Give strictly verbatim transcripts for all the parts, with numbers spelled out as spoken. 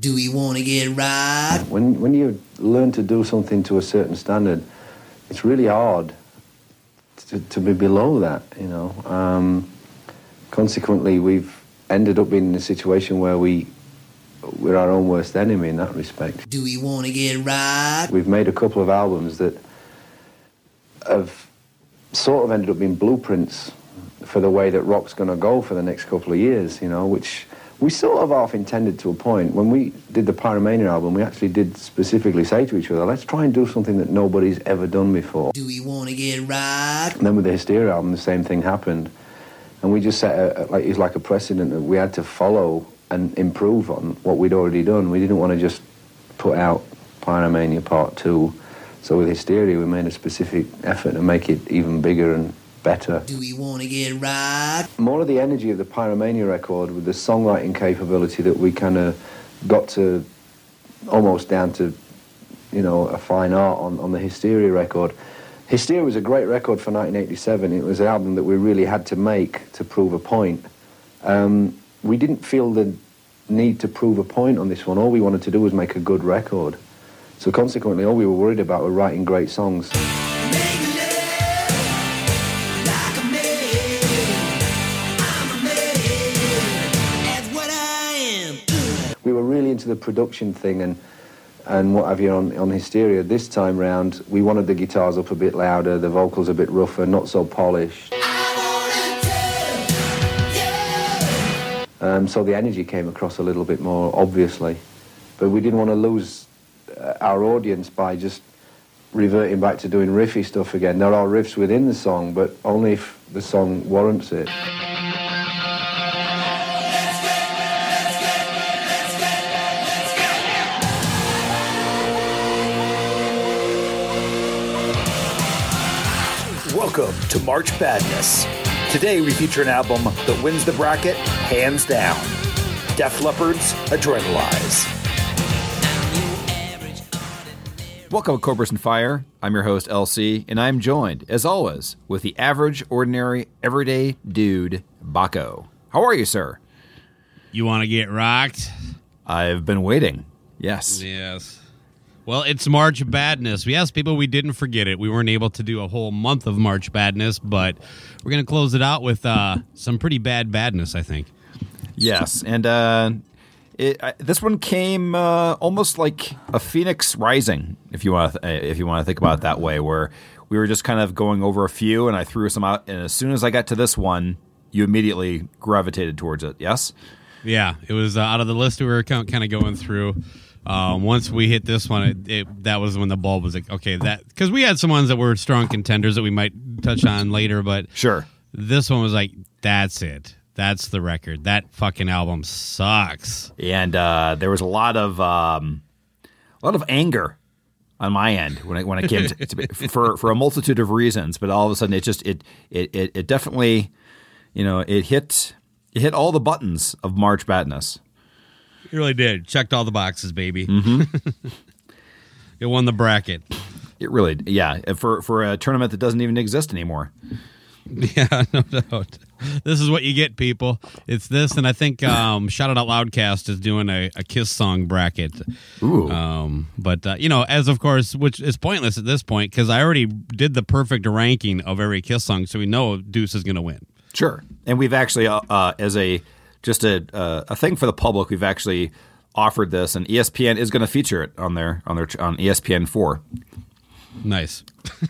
Do we want to get right? When when you learn to do something to a certain standard, it's really hard to, to be below that, you know. Um, consequently, we've ended up being in a situation where we, we're our own worst enemy in that respect. Do we want to get right? We've made a couple of albums that have sort of ended up being blueprints for the way that rock's going to go for the next couple of years, you know, which we sort of half intended to a point. When we did the Pyromania album, we actually did specifically say to each other, let's try and do something that nobody's ever done before. Do we want to get right? And then with the Hysteria album, the same thing happened. And we just set a, like, it was like a precedent that we had to follow and improve on what we'd already done. We didn't want to just put out Pyromania Part two. So with Hysteria, we made a specific effort to make it even bigger and better. Do we want to get right? More of the energy of the Pyromania record with the songwriting capability that we kind of got to almost down to, you know, a fine art on, on the Hysteria record. Hysteria was a great record for nineteen eighty-seven. It was an album that we really had to make to prove a point. Um, we didn't feel the need to prove a point on this one. All we wanted to do was make a good record. So consequently, all we were worried about were writing great songs. We were really into the production thing and and what have you on, on Hysteria. This time round, we wanted the guitars up a bit louder, the vocals a bit rougher, not so polished. Um, so the energy came across a little bit more obviously. But we didn't want to lose uh, our audience by just reverting back to doing riffy stuff again. There are riffs within the song, but only if the song warrants it. Welcome to March Badness. Today we feature an album that wins the bracket hands down. Def Leppard's Adrenalize. Welcome to Cobras and Fire. I'm your host, L C, and I'm joined, as always, with the average, ordinary, everyday dude, Baco. How are you, sir? You want to get rocked? I've been waiting. Yes. Yes. Well, it's March Badness. Yes, people, we didn't forget it. We weren't able to do a whole month of March Badness, but we're going to close it out with uh, some pretty bad badness, I think. Yes, and uh, it, uh, this one came uh, almost like a phoenix rising, if you want to th- if you want to think about it that way, where we were just kind of going over a few, and I threw some out, and as soon as I got to this one, you immediately gravitated towards it. Yes? Yeah, it was uh, out of the list we were kind of going through. Um, once we hit this one, it, it, that was when the bulb was like, okay, that because we had some ones that were strong contenders that we might touch on later, but sure, this one was like, that's it, that's the record. That fucking album sucks. And uh, there was a lot of um, a lot of anger on my end when it when it came to, to for for a multitude of reasons, but all of a sudden it just it it it, it definitely, you know, it hit it hit all the buttons of March Badness. You really did. Checked all the boxes, baby. Mm-hmm. It won the bracket. It really, yeah, for for a tournament that doesn't even exist anymore. Yeah, no doubt. This is what you get, people. It's this, and I think um, Shout It Out Loudcast is doing a, a Kiss song bracket. Ooh. Um, but, uh, you know, as of course, which is pointless at this point, because I already did the perfect ranking of every Kiss song, so we know Deuce is going to win. Sure. And we've actually, uh, uh, as a just a uh, a thing for the public, we've actually offered this, and E S P N is going to feature it on their on their on E S P N four. Nice.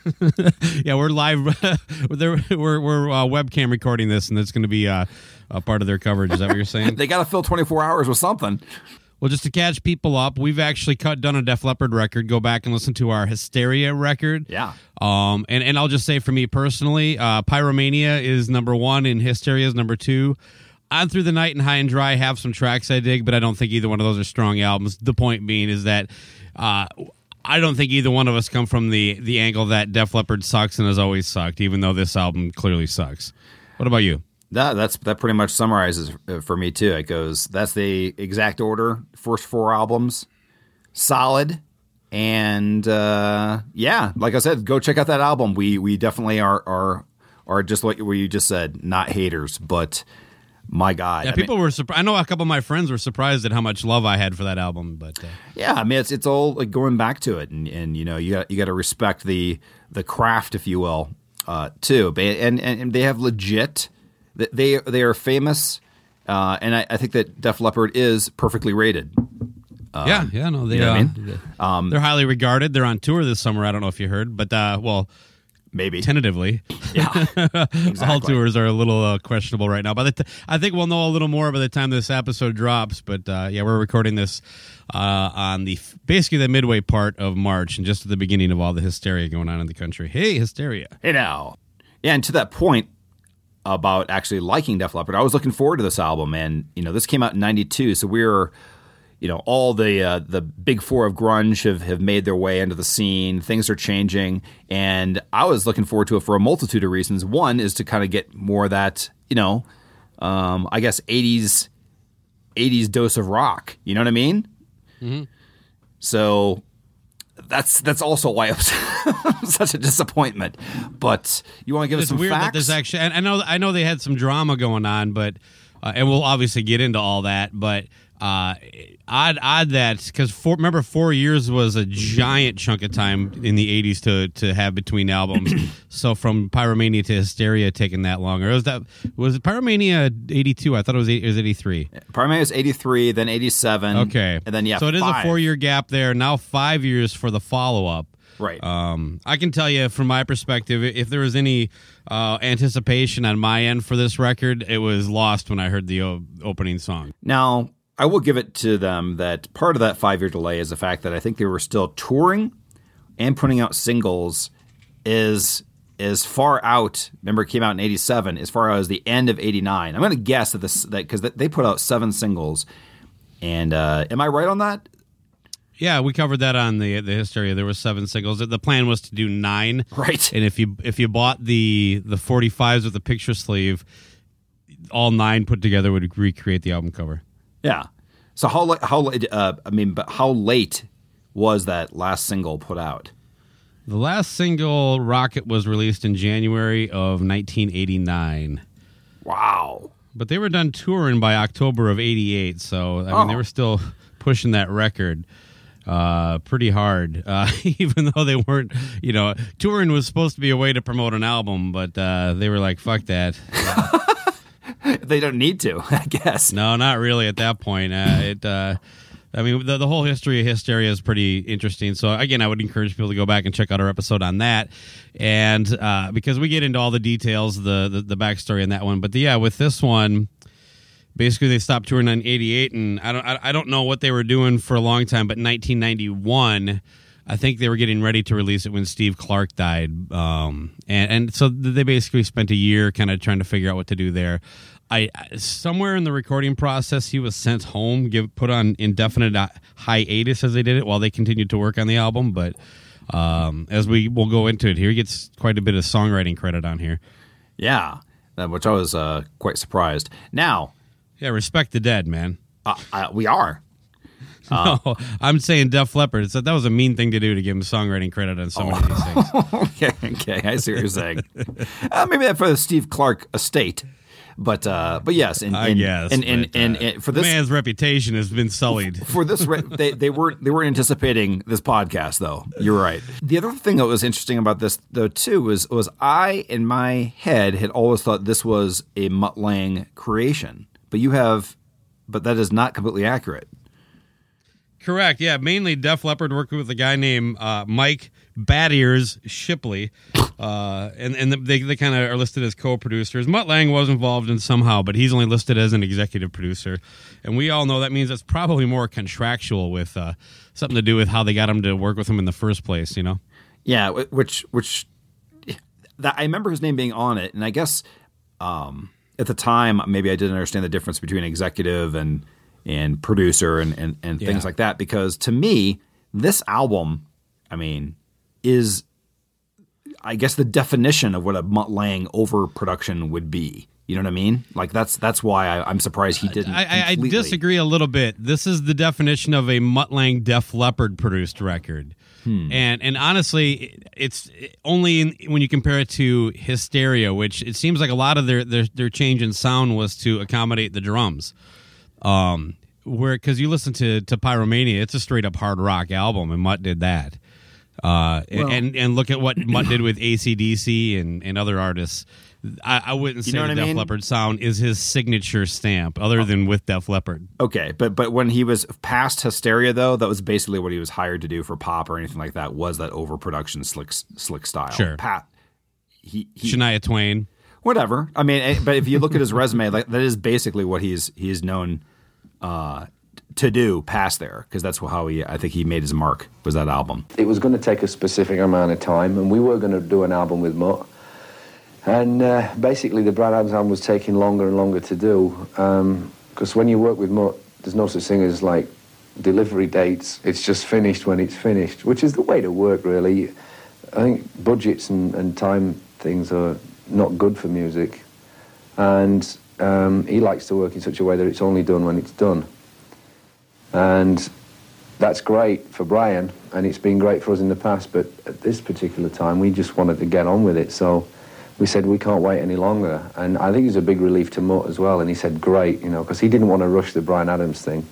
Yeah, we're live. we're we're, we're uh, webcam recording this, and it's going to be uh, a part of their coverage. Is that what you're saying? They got to fill twenty-four hours with something. Well, just to catch people up, we've actually cut done a Def Leppard record. Go back and listen to our Hysteria record. Yeah. Um. And, and I'll just say for me personally, uh, Pyromania is number one, and Hysteria is number two. On Through the Night and High and Dry have some tracks I dig, but I don't think either one of those are strong albums. The point being is that uh, I don't think either one of us come from the the angle that Def Leppard sucks and has always sucked, even though this album clearly sucks. What about you? That that's that pretty much summarizes for me too. It goes that's the exact order. First four albums, solid, and uh, yeah, like I said, go check out that album. We we definitely are are are just what you just said, not haters, but. my God. Yeah, I people mean, were surprised. I know a couple of my friends were surprised at how much love I had for that album, but uh, yeah, I mean, it's it's all like going back to it, and, and you know, you got you got to respect the the craft, if you will, uh, too. But- And, and and they have legit, they they are famous, uh, and I, I think that Def Leppard is perfectly rated. yeah, yeah, no, they you know uh, what I mean? Um, they're highly regarded. They're on tour this summer. I don't know if you heard, but uh, well, Maybe. tentatively, Yeah. all Exactly. tours are a little uh, questionable right now. By the t- I think we'll know a little more by the time this episode drops. But uh, yeah, we're recording this uh, on the basically the midway part of March, and just at the beginning of all the hysteria going on in the country. Hey, hysteria! Hey now. Yeah, and to that point about actually liking Def Leppard, I was looking forward to this album, and you know, this came out in ninety-two, so we were, you know, all the uh, the big four of grunge have, have made their way into the scene. Things are changing, and I was looking forward to it for a multitude of reasons. One is to kind of get more of that, you know, um, I guess eighties eighties dose of rock. You know what I mean? Mm-hmm. So that's that's also why it was such a disappointment. But you want to give us It's some weird facts? that there's actually. And I know I know they had some drama going on, but uh, and we'll obviously get into all that, but. Uh, odd, odd that because remember, four years was a giant chunk of time in the eighties to to have between albums. So from Pyromania to Hysteria taking that long, or was that was it Pyromania eighty-two? I thought it was eight, it was eighty-three. Pyromania was eighty-three, then eighty-seven. Okay, and then yeah, so it is five. a four year gap there. Now five years for the follow up. Right. Um, I can tell you from my perspective, if there was any uh, anticipation on my end for this record, it was lost when I heard the o- opening song. Now, I will give it to them that part of that five-year delay is the fact that I think they were still touring and putting out singles is as far out. Remember, it came out in eighty-seven, as far out as the end of eighty-nine. I'm going to guess that this that because they put out seven singles. And uh, am I right on that? Yeah, we covered that on the the Hysteria. There were seven singles. The plan was to do nine. Right. And if you if you bought the the forty-fives with the picture sleeve, all nine put together would recreate the album cover. Yeah. So how la- how late? Uh, I mean, but how late was that last single put out? The last single, Rocket, was released in January of nineteen eighty-nine. Wow. But they were done touring by October of eighty-eight, so I mean Oh. they were still pushing that record uh, pretty hard, uh, even though they weren't, you know, touring was supposed to be a way to promote an album, but uh, they were like, fuck that. They don't need to, I guess. No, not really at that point. Uh, it, uh, I mean, the, the whole history of Hysteria is pretty interesting. So, again, I would encourage people to go back and check out our episode on that. And uh, because we get into all the details, the, the, the backstory on that one. But, the, yeah, with this one, basically they stopped touring in eighty-eight. And I don't, I, I don't know what they were doing for a long time, but in nineteen ninety-one, I think they were getting ready to release it when Steve Clark died. Um, and, and so they basically spent a year kind of trying to figure out what to do there. I somewhere in the recording process, he was sent home, give put on indefinite hiatus as they did it while they continued to work on the album. But um, as we will go into it here, he gets quite a bit of songwriting credit on here. Yeah, uh, which I was uh, quite surprised. Now, Yeah, respect the dead, man. uh, uh, we are. no, I'm saying Def Leppard. So that was a mean thing to do to give him songwriting credit on so many of these things. okay, okay, I see what you're saying. uh, maybe that for the Steve Clark estate. But uh, but yes, and, I and, guess. and, and, but, and, uh, and for the this man's reputation has been sullied. for this re- they they weren't they weren't anticipating this podcast though. You're right. The other thing that was interesting about this though too was was I in my head had always thought this was a Mutt Lange creation, but you have, but that is not completely accurate. Correct. Yeah, mainly Def Leppard working with a guy named uh, Mike Bad Ears Shipley, uh, and and they they kind of are listed as co-producers. Mutt Lange was involved in somehow, but he's only listed as an executive producer, and we all know that means it's probably more contractual with uh, something to do with how they got him to work with him in the first place. You know? Yeah, wh- which which that I remember his name being on it, and I guess um, at the time maybe I didn't understand the difference between executive and and producer and and, and Yeah. things like that, because to me this album, I mean, is I guess the definition of what a Mutt Lange overproduction would be. You know what I mean? Like that's that's why I, I'm surprised he didn't. I, I, I completely- disagree a little bit. This is the definition of a Mutt Lange Def Leppard produced record. Hmm. And and honestly, it's only in, when you compare it to Hysteria, which it seems like a lot of their their, their change in sound was to accommodate the drums. Um, where because you listen to to Pyromania, it's a straight up hard rock album, and Mutt did that. Uh, Well- and and look at what Mutt did with A C D C and and other artists. I, I wouldn't say You know the what I Def mean? Leppard sound is his signature stamp, other than with Def Leppard. Okay, but but when he was past Hysteria, though, that was basically what he was hired to do for pop or anything like that. Was that overproduction, slick slick style? Sure. Pat. He, he Shania Twain. whatever. I mean, eh, but if you look at his resume, like that is basically what he's he's known uh, to do past there, because that's how he I think he made his mark, was that album. It was going to take a specific amount of time, and we were going to do an album with Mutt. And uh, basically, the Bryan Adams album was taking longer and longer to do, because when you work with Mutt, there's no such thing as like delivery dates. It's just finished when it's finished, which is the way to work, really. I think budgets and, and time things are not good for music, and um, he likes to work in such a way that it's only done when it's done. And that's great for Brian, and it's been great for us in the past, but at this particular time, we just wanted to get on with it, so we said we can't wait any longer. And I think it was a big relief to Mutt as well, and he said great, you know, because he didn't want to rush the Bryan Adams thing.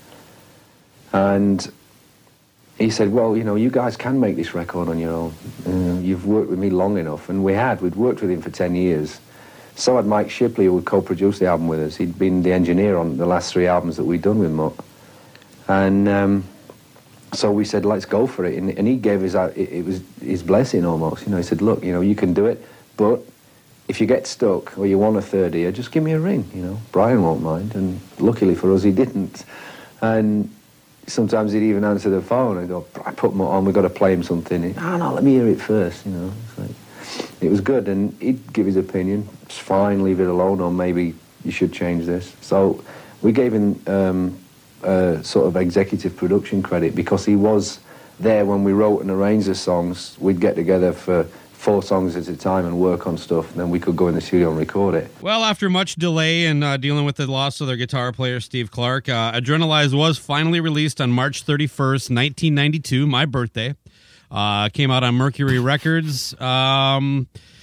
And he said, well, you know, you guys can make this record on your own. You know, you've worked with me long enough, and we had. We'd worked with him for ten years. So had Mike Shipley, who would co-produce the album with us. He'd been the engineer on the last three albums that we'd done with Mutt. And um, so we said, let's go for it. And, and he gave us, our, it, it was his blessing almost. You know, he said, look, you know, you can do it, but if you get stuck or you want a third ear, just give me a ring, you know. Brian won't mind. And luckily for us, he didn't. And sometimes he'd even answer the phone and go, I put Mutt on, we've got to play him something. No, no, let me hear it first, you know. It's like, it was good, and he'd give his opinion. It's fine, leave it alone, or maybe you should change this. So we gave him um, uh, sort of executive production credit because he was there when we wrote and arranged the songs. We'd get together for four songs at a time and work on stuff, and then we could go in the studio and record it. Well, after much delay and uh, dealing with the loss of their guitar player, Steve Clark, uh, Adrenalize was finally released on March thirty-first, nineteen ninety-two, my birthday. Uh, came out on Mercury Records. Um,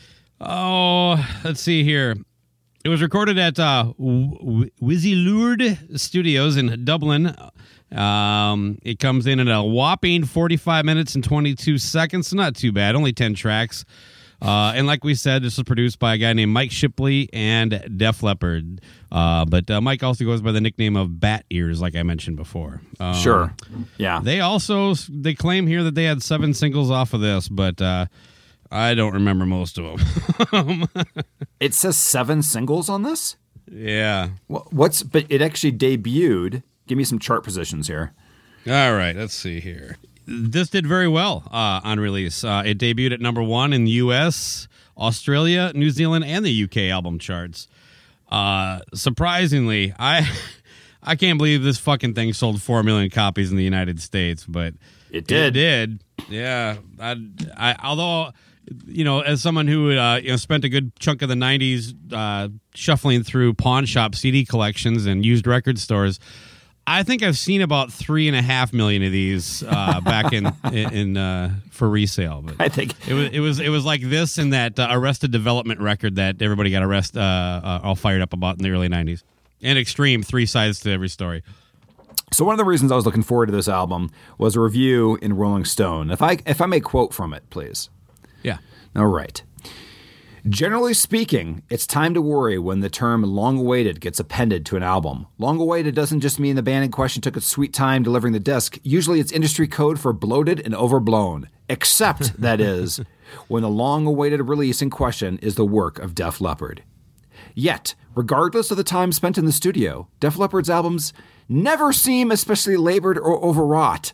oh, let's see here. It was recorded at uh, w- Wizzy Studios in Dublin. Um, it comes in at a whopping forty-five minutes and twenty-two seconds. So not too bad. Only ten tracks. Uh, and like we said, this was produced by a guy named Mike Shipley and Def Leppard. Uh, but uh, Mike also goes by the nickname of Bat Ears, like I mentioned before. Um, Sure. Yeah. They also they claim here that they had seven singles off of this, but uh, I don't remember most of them. It says seven singles on this? Yeah. Wha- What's but it actually debuted. Give me some chart positions here. All right, let's see here. This did very well uh, on release. Uh, it debuted at number one in the U S, Australia, New Zealand, and the U K album charts. Uh, surprisingly, I I can't believe this fucking thing sold four million copies in the United States, but It did. It did. Yeah. I, I although, you know, as someone who uh, you know spent a good chunk of the nineties uh, shuffling through pawn shop C D collections and used record stores, I think I've seen about three and a half million of these uh, back in in uh, for resale. But I think it was it was it was like this and that uh, Arrested Development record that everybody got arrested uh, uh, all fired up about in the early nineties. And Extreme, three sides to every story. so. One of the reasons I was looking forward to this album was a review in Rolling Stone. If I if I may quote from it, please. Yeah. All right. Generally speaking, it's time to worry when the term long-awaited gets appended to an album. Long-awaited doesn't just mean the band in question took its sweet time delivering the disc. Usually it's industry code for bloated and overblown. Except, that is, when the long-awaited release in question is the work of Def Leppard. Yet, regardless of the time spent in the studio, Def Leppard's albums never seem especially labored or overwrought.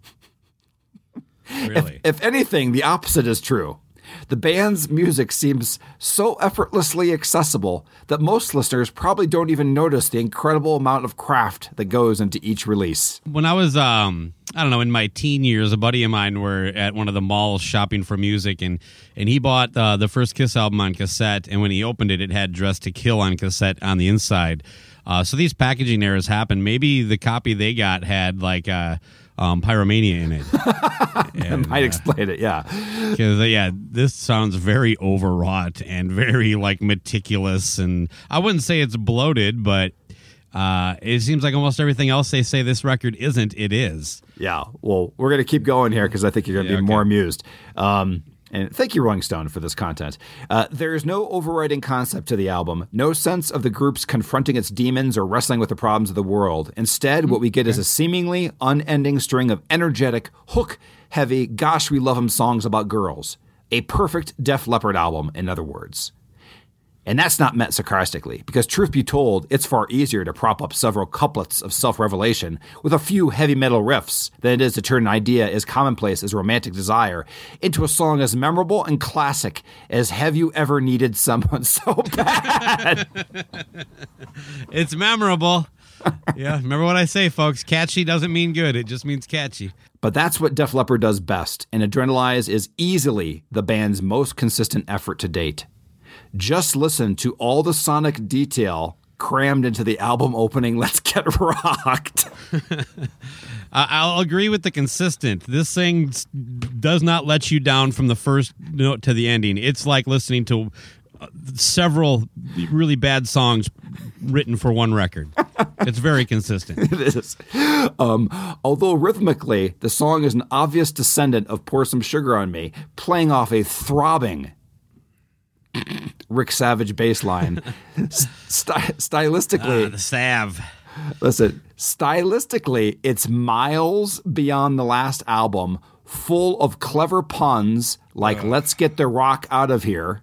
Really. If, if anything, the opposite is true. The band's music seems so effortlessly accessible that most listeners probably don't even notice the incredible amount of craft that goes into each release. When I was um I don't know, in my teen years, a buddy of mine were at one of the malls shopping for music, and, and he bought uh, the first Kiss album on cassette, and when he opened it, it had Dressed to Kill on cassette on the inside. Uh, so these packaging errors happen. Maybe the copy they got had, like, uh, um, Pyromania in it. And, might uh, explain it, yeah. Because, uh, yeah, this sounds very overwrought and very, like, meticulous, and I wouldn't say it's bloated, but Uh, it seems like almost everything else they say this record isn't, it is. Yeah, well, we're going to keep going here because I think you're going to yeah, be okay. more amused. Um, and thank you, Rolling Stone, for this content. Uh, there is no overriding concept to the album, no sense of the group's confronting its demons or wrestling with the problems of the world. Instead, what we get is a seemingly unending string of energetic, hook-heavy, gosh, we love 'em songs about girls. A perfect Def Leppard album, in other words. And that's not meant sarcastically, because truth be told, it's far easier to prop up several couplets of self-revelation with a few heavy metal riffs than it is to turn an idea as commonplace as romantic desire into a song as memorable and classic as Have You Ever Needed Someone So Bad? It's memorable. Yeah, remember what I say, folks. Catchy doesn't mean good. It just means catchy. But that's what Def Leppard does best, and Adrenalize is easily the band's most consistent effort to date. Just listen to all the sonic detail crammed into the album opening Let's Get Rocked. I'll agree with the consistent. This thing does not let you down from the first note to the ending. It's like listening to several really bad songs written for one record. It's very consistent. It is. Um, although rhythmically, the song is an obvious descendant of Pour Some Sugar on Me, playing off a throbbing Rick Savage bass line. St- stylistically, uh, the Sav. Listen, stylistically, it's miles beyond the last album, full of clever puns like uh. "Let's get the rock out of here."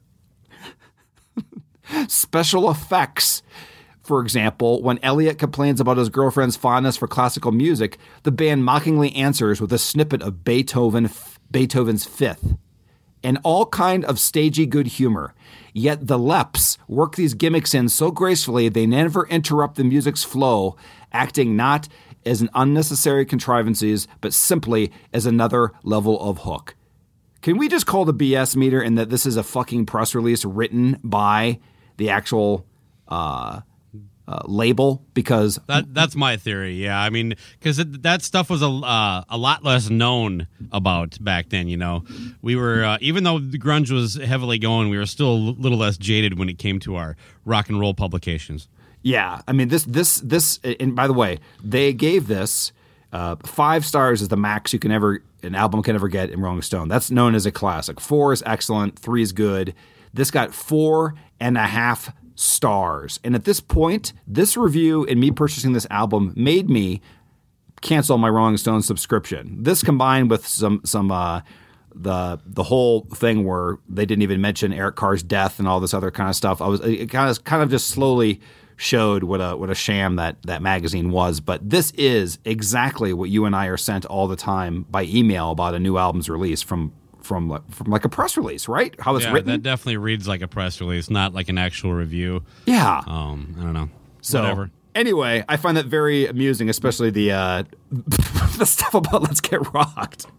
Special effects. For example, when Elliot complains about his girlfriend's fondness for classical music, the band mockingly answers with a snippet of Beethoven, Beethoven's Fifth. And all kind of stagey good humor. Yet the Leps work these gimmicks in so gracefully they never interrupt the music's flow, acting not as an unnecessary contrivances, but simply as another level of hook. Can we just call the B S meter and that this is a fucking press release written by the actual uh, uh, label? Because that that's my theory. Yeah, I mean, because that stuff was a uh, a lot less known about back then. You know, we were uh, even though the grunge was heavily going, we were still a little less jaded when it came to our rock and roll publications. Yeah, I mean this this this. And by the way, they gave this uh, five stars as the max you can ever an album can ever get in Rolling Stone. That's known as a classic. Four is excellent. Three is good. This got four and a half stars. And at this point, this review and me purchasing this album made me cancel my Rolling Stone subscription. This combined with some some uh, the the whole thing where they didn't even mention Eric Carr's death and all this other kind of stuff. I was it kind of kind of just slowly showed what a what a sham that that magazine was. But this is exactly what you and I are sent all the time by email about a new album's release from from from like a press release, right? How it's yeah, written. That definitely reads like a press release, not like an actual review. Yeah. Um, I don't know. So Whatever. Anyway, I find that very amusing, especially the uh, the stuff about Let's Get Rocked,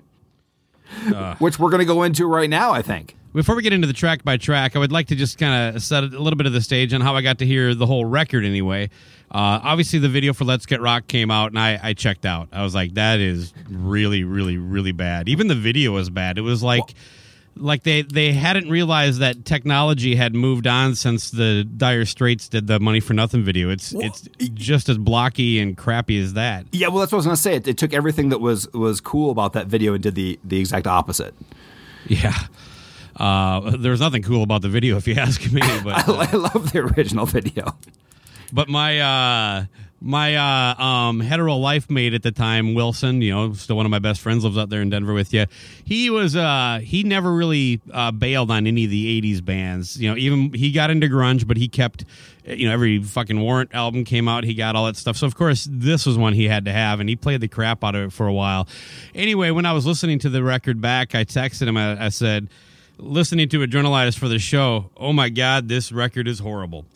uh. which we're going to go into right now, I think. Before we get into the track by track, I would like to just kind of set a little bit of the stage on how I got to hear the whole record anyway. Uh, obviously, the video for Let's Get Rock came out, and I, I checked out. I was like, that is really, really, really bad. Even the video was bad. It was like... Well, Like they, they hadn't realized that technology had moved on since the Dire Straits did the Money for Nothing video. It's well, it's just as blocky and crappy as that. Yeah, well, that's what I was going to say. It, it took everything that was was cool about that video and did the, the exact opposite. Yeah. Uh, there was nothing cool about the video, if you ask me. But uh, I love the original video. But my uh, my uh, um, hetero life mate at the time, Wilson, you know, still one of my best friends, lives out there in Denver with you. He was uh, he never really uh, bailed on any of the eighties bands. You know, even he got into grunge, but he kept, you know, every fucking Warrant album came out, he got all that stuff. So of course this was one he had to have, and he played the crap out of it for a while. Anyway, when I was listening to the record back, I texted him. I, I said, listening to Adrenalize for the show, oh my God, this record is horrible.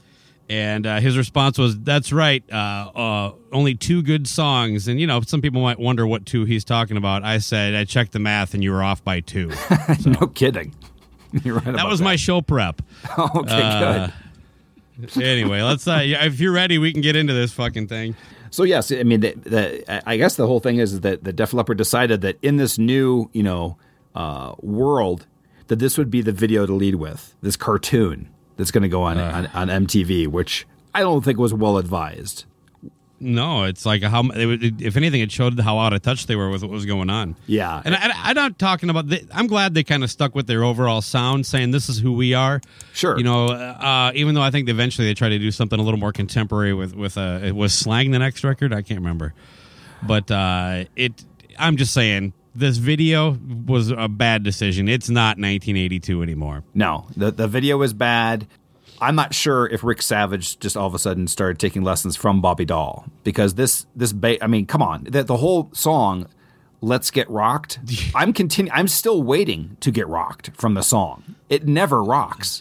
And uh, his response was, "That's right, uh, uh, only two good songs." And, you know, some people might wonder what two he's talking about. I said, I checked the math, and you were off by two. So, No kidding. You're right that about was my show prep. Okay, Uh, good. Anyway, let's. Uh, yeah, if you're ready, we can get into this fucking thing. So yes, I mean, the, the, I guess the whole thing is that the Def Leppard decided that in this new, you know, uh, world, that this would be the video to lead with, this cartoon that's going to go on, Uh. on on M T V, which I don't think was well advised. No, it's like how it, would- if anything, it showed how out of touch they were with what was going on. Yeah. And I, I'm not talking about. The, I'm glad they kind of stuck with their overall sound, saying this is who we are. Sure. You know, uh, even though I think eventually they tried to do something a little more contemporary with with uh, it was Slang the next record. I can't remember, but uh, it. I'm just saying this video was a bad decision. It's not nineteen eighty-two anymore. No, the the video was bad. I'm not sure if Rick Savage just all of a sudden started taking lessons from Bobby Dahl, because this this ba- I mean, come on, the, the whole song "Let's Get Rocked." I'm continu- I'm still waiting to get rocked from the song. It never rocks.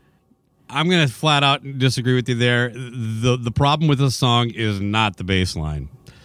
I'm going to flat out disagree with you there. The the problem with this song is not the bass line.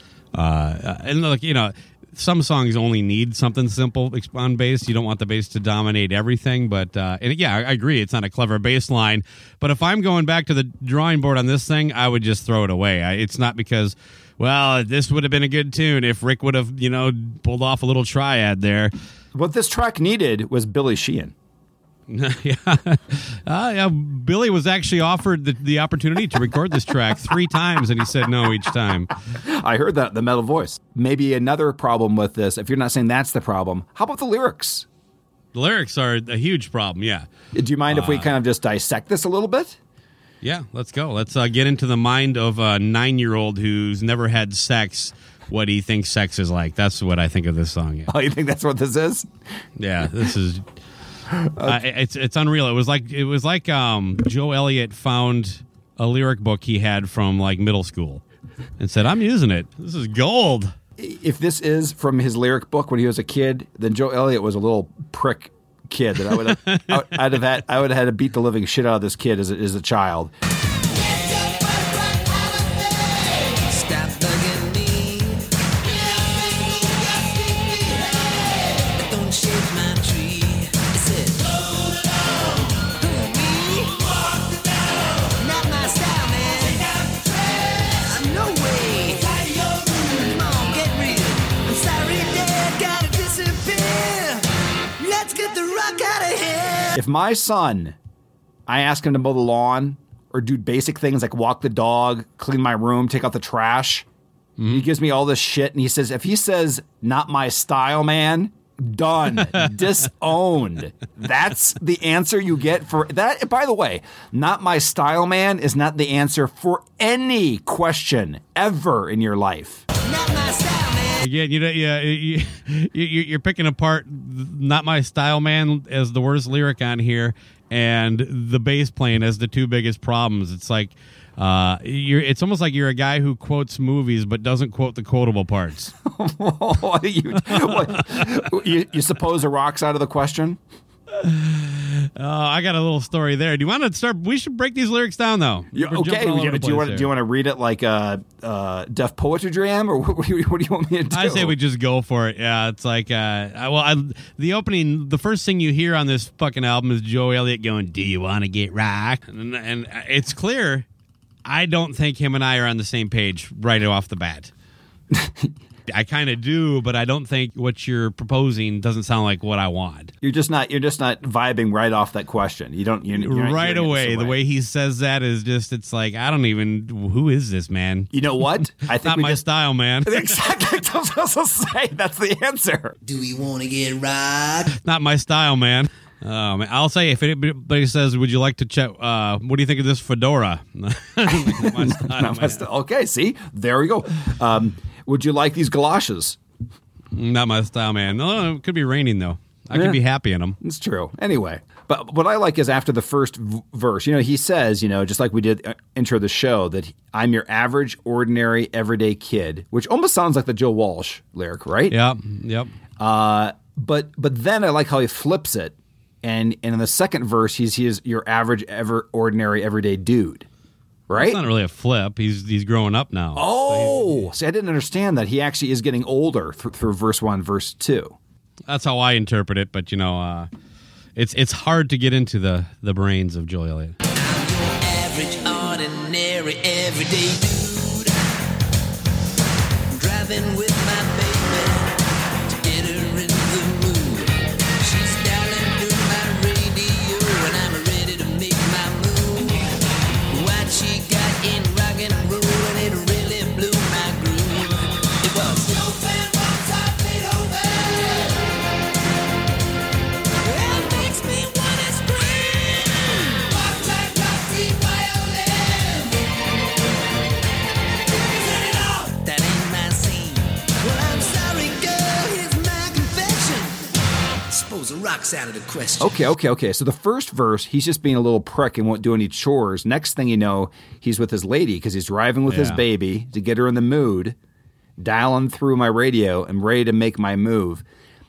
Uh, and look, you know, some songs only need something simple on bass. You don't want the bass to dominate everything. But, uh, and yeah, I, I agree. It's not a clever bass line. But if I'm going back to the drawing board on this thing, I would just throw it away. I, it's not because, well, this would have been a good tune if Rick would have, you know, pulled off a little triad there. What this track needed was Billy Sheehan. yeah. Uh, yeah, Billy was actually offered the, the opportunity to record this track three times, and he said no each time. I heard that, the metal voice. Maybe another problem with this, if you're not saying that's the problem, how about the lyrics? The lyrics are a huge problem, yeah. Do you mind if we kind of just dissect this a little bit? Yeah, let's go. Let's uh, get into the mind of a nine-year-old who's never had sex, what he thinks sex is like. That's what I think of this song. Yeah, Oh, you think that's what this is? yeah this is... Uh, it's it's unreal. It was like it was like um, Joe Elliott found a lyric book he had from like middle school and said, "I'm using it. This is gold." If this is from his lyric book when he was a kid, then Joe Elliott was a little prick kid that I would have, I would, I'd have had, I would have had to beat the living shit out of this kid as a, as a child. Stop bugging me. Don't shake my tree. It says, who, me? Not my style, man. Uh, no way. Come on, get real. I'm sorry, Dad, gotta disappear. Let's get the rock out of here. If my son, I ask him to mow the lawn or do basic things like walk the dog, clean my room, take out the trash, he gives me all this shit, and he says, if he says, not my style, man, done, disowned. That's the answer you get for that. By the way, not my style, man, is not the answer for any question ever in your life. Not my style, man. Again, you know, yeah, you, you, you're picking apart "Not My Style, Man" as the worst lyric on here, and the bass playing as the two biggest problems. It's like uh, you're. It's almost like you're a guy who quotes movies but doesn't quote the quotable parts. What do you, what, you, you suppose a rock's out of the question? Oh, I got a little story there. Do you want to start? We should break these lyrics down, though. You, We're okay, jumping all over the do you place want here. do you want to read it like a uh, Def Poetry Jam, or what, what, do you, what do you want me to do? I say we just go for it. Yeah, it's like, uh, I- well, I, the opening, the first thing you hear on this fucking album is Joe Elliott going, "Do you want to get rocked?" And, and it's clear, I don't think him and I are on the same page right off the bat. I kind of do, but I don't think what you're proposing doesn't sound like what I want. You're just not you're just not vibing right off that question. You don't you're, you're not right hearing it away, this the way he says that is just, it's like, I don't even, who is this man? You know what? I think Not we my just, style, man. exactly. I was supposed to say that's the answer. Do we want to get rocked? Not my style, man. Um, I'll say, if anybody says, "Would you like to check? Uh, what do you think of this fedora?" Not my style, Not my man. st- okay, see, there we go. Um, would you like these galoshes? Not my style, man. No, it could be raining though. I Yeah. could be happy in them. It's true. Anyway, but what I like is after the first v- verse, you know, he says, you know, just like we did uh, intro the show, that I'm your average, ordinary, everyday kid, which almost sounds like the Joe Walsh lyric, right? Yep, yep. Uh, but but then I like how he flips it, and and in the second verse, he's he's your average, ever ordinary, everyday dude. right? It's not really a flip. He's he's growing up now. Oh, see, I didn't understand that. He actually is getting older th- through verse one, verse two. That's how I interpret it, but you know, uh, it's it's hard to get into the, the brains of Joel Elliott. I'm your average, ordinary, everyday dude. Driving with my baby to get her in the mood. She's dialing through my radio and I'm ready to make my move. What she got in rock and roll and it really blew my groove. It was Chopin, Mozart, Beethoven. It makes me wanna scream. Mozart, Rossi, violin. Turn it off. That ain't my scene. Well, I'm sorry, girl. Here's my confession. Suppose the rock's out of the question. Okay, okay, okay. So the first verse, he's just being a little prick and won't do any chores. Next thing you know, he's with his lady because he's driving with his Yeah. baby to get her in the mood, dialing through my radio and ready to make my move.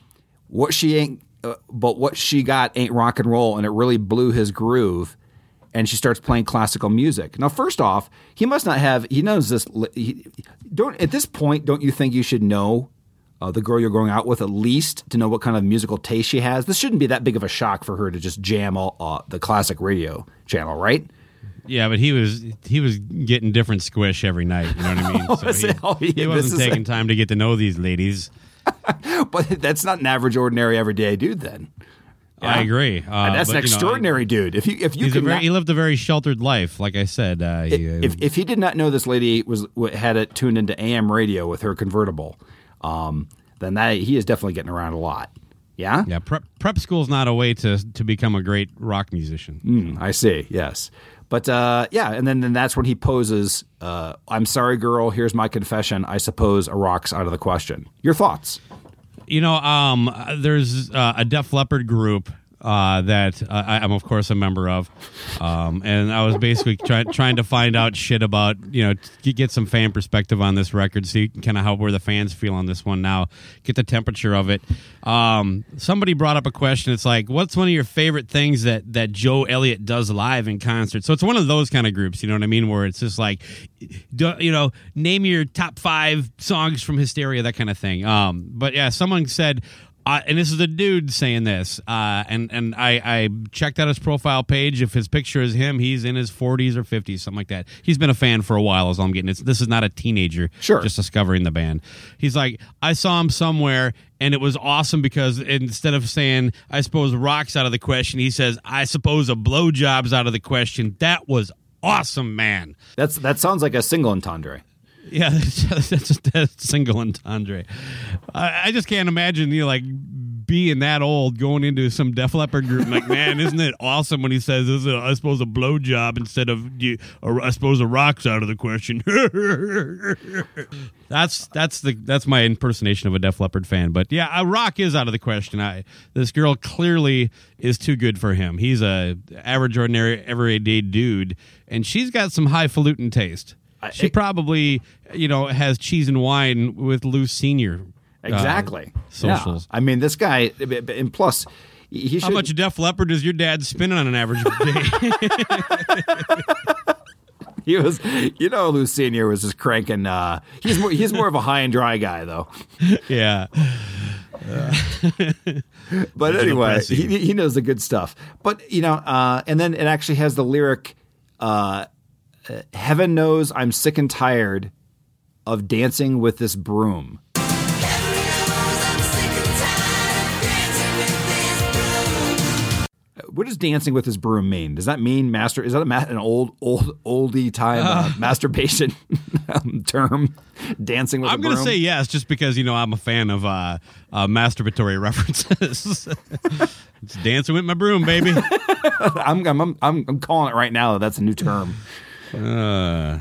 What she ain't, uh, but what she got ain't rock and roll, and it really blew his groove. And she starts playing classical music. Now, first off, he must not have. He knows this. He, don't at this point. Don't you think you should know uh, the girl you're going out with at least to know what kind of musical taste she has? This shouldn't be that big of a shock for her to just jam all uh, the classic radio channel, right? Yeah, but he was he was getting different squish every night. You know what I mean? So Is it- oh, he, yeah, he this wasn't is taking a- time to get to know these ladies. But that's not an average, ordinary, everyday dude. Then I agree. Uh, And that's but, an you know, extraordinary dude. If you if you He's a could very, not- he lived a very sheltered life, like I said. Uh, he, if if he did not know this lady was had it tuned into A M radio with her convertible, um, then that he is definitely getting around a lot. Yeah, yeah, prep prep school's not a way to to become a great rock musician. Mm, I see. Yes, but uh, yeah, and then then that's when he poses. Uh, I'm sorry, girl. Here's my confession. I suppose a rock's out of the question. Your thoughts? You know, um, there's uh, a Def Leppard group uh, that uh, I, I'm, of course, a member of. Um, and I was basically try, trying to find out shit about, you know, to get some fan perspective on this record, see kind of how where the fans feel on this one now, get the temperature of it. Um, somebody brought up a question. It's like, what's one of your favorite things that, that Joe Elliott does live in concert? So it's one of those kind of groups, you know what I mean, where it's just like, do, you know, name your top five songs from Hysteria, that kind of thing. Um, but yeah, someone said, Uh, and this is a dude saying this, uh, and and I, I checked out his profile page. If his picture is him, he's in his forties or fifties, something like that. He's been a fan for a while, as I'm getting. It's, this is not a teenager, Sure. just discovering the band. He's like, I saw him somewhere, and it was awesome because instead of saying, I suppose rock's out of the question, he says, I suppose a blowjob's out of the question. That was awesome, man. That's that sounds like a single entendre. Yeah, that's, that's, that's single entendre. I, I just can't imagine, you know, like being that old going into some Def Leppard group. Like, man, isn't it awesome when he says, this is a, I suppose, a blowjob instead of, you, or I suppose, a rock's out of the question. that's that's the that's my impersonation of a Def Leppard fan. But yeah, a rock is out of the question. I this girl clearly is too good for him. He's a average, ordinary, everyday dude, and she's got some highfalutin taste. She I- probably, you know, has cheese and wine with Lou Senior. uh, Exactly. socials. Yeah. I mean, this guy, and plus, he should. How much Def Leppard does your dad spin on an average day? He was, you know, Lou Senior was just cranking. Uh, he's more. He's more of a high and dry guy, though. Yeah. But Digital anyway, pressing. he, he knows the good stuff. But you know, uh, and then it actually has the lyric, uh, uh, "Heaven knows I'm sick and tired of dancing with this broom." What does dancing with his broom mean? Does that mean master? Is that a ma- an old, old, oldie time uh, masturbation um, term? Dancing with I'm a going broom. to say yes, just because, you know, I'm a fan of uh, uh, masturbatory references. It's dancing with my broom, baby. I'm, I'm, I'm, I'm calling it right now that that's a new term. Uh,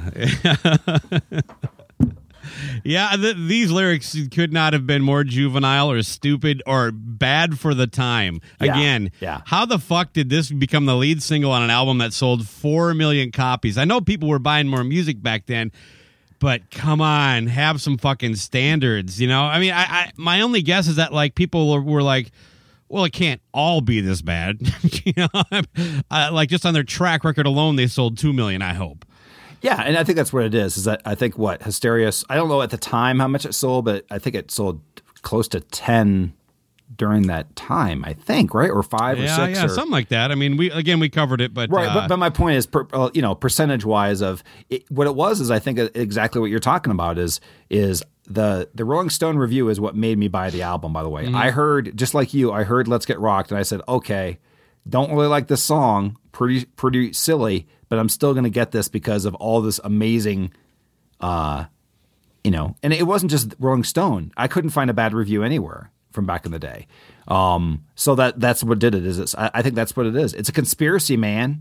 yeah, th- these lyrics could not have been more juvenile or stupid or bad for the time. Yeah, Again, yeah. how the fuck did this become the lead single on an album that sold four million copies? I know people were buying more music back then, but come on, have some fucking standards, you know? I mean, I, I my only guess is that, like, people were, were like, well, it can't all be this bad. You know, uh, like, just on their track record alone, they sold two million, I hope. Yeah, and I think that's what it is. Is that I think what Hysteria? I don't know at the time how much it sold, but I think it sold close to ten during that time. I think right or five yeah, or six, yeah, or something like that. I mean, we again we covered it, but right. uh, but, but my point is, per, uh, you know, percentage wise of it, what it was is I think exactly what you're talking about is is the the Rolling Stone review is what made me buy the album. By the way, mm-hmm. I heard just like you, I heard "Let's Get Rocked" and I said, okay, don't really like this song, pretty pretty silly. But I'm still going to get this because of all this amazing, uh, you know, and it wasn't just Rolling Stone. I couldn't find a bad review anywhere from back in the day. Um, so that that's what did it. Is it's, I, I think that's what it is. It's a conspiracy, man.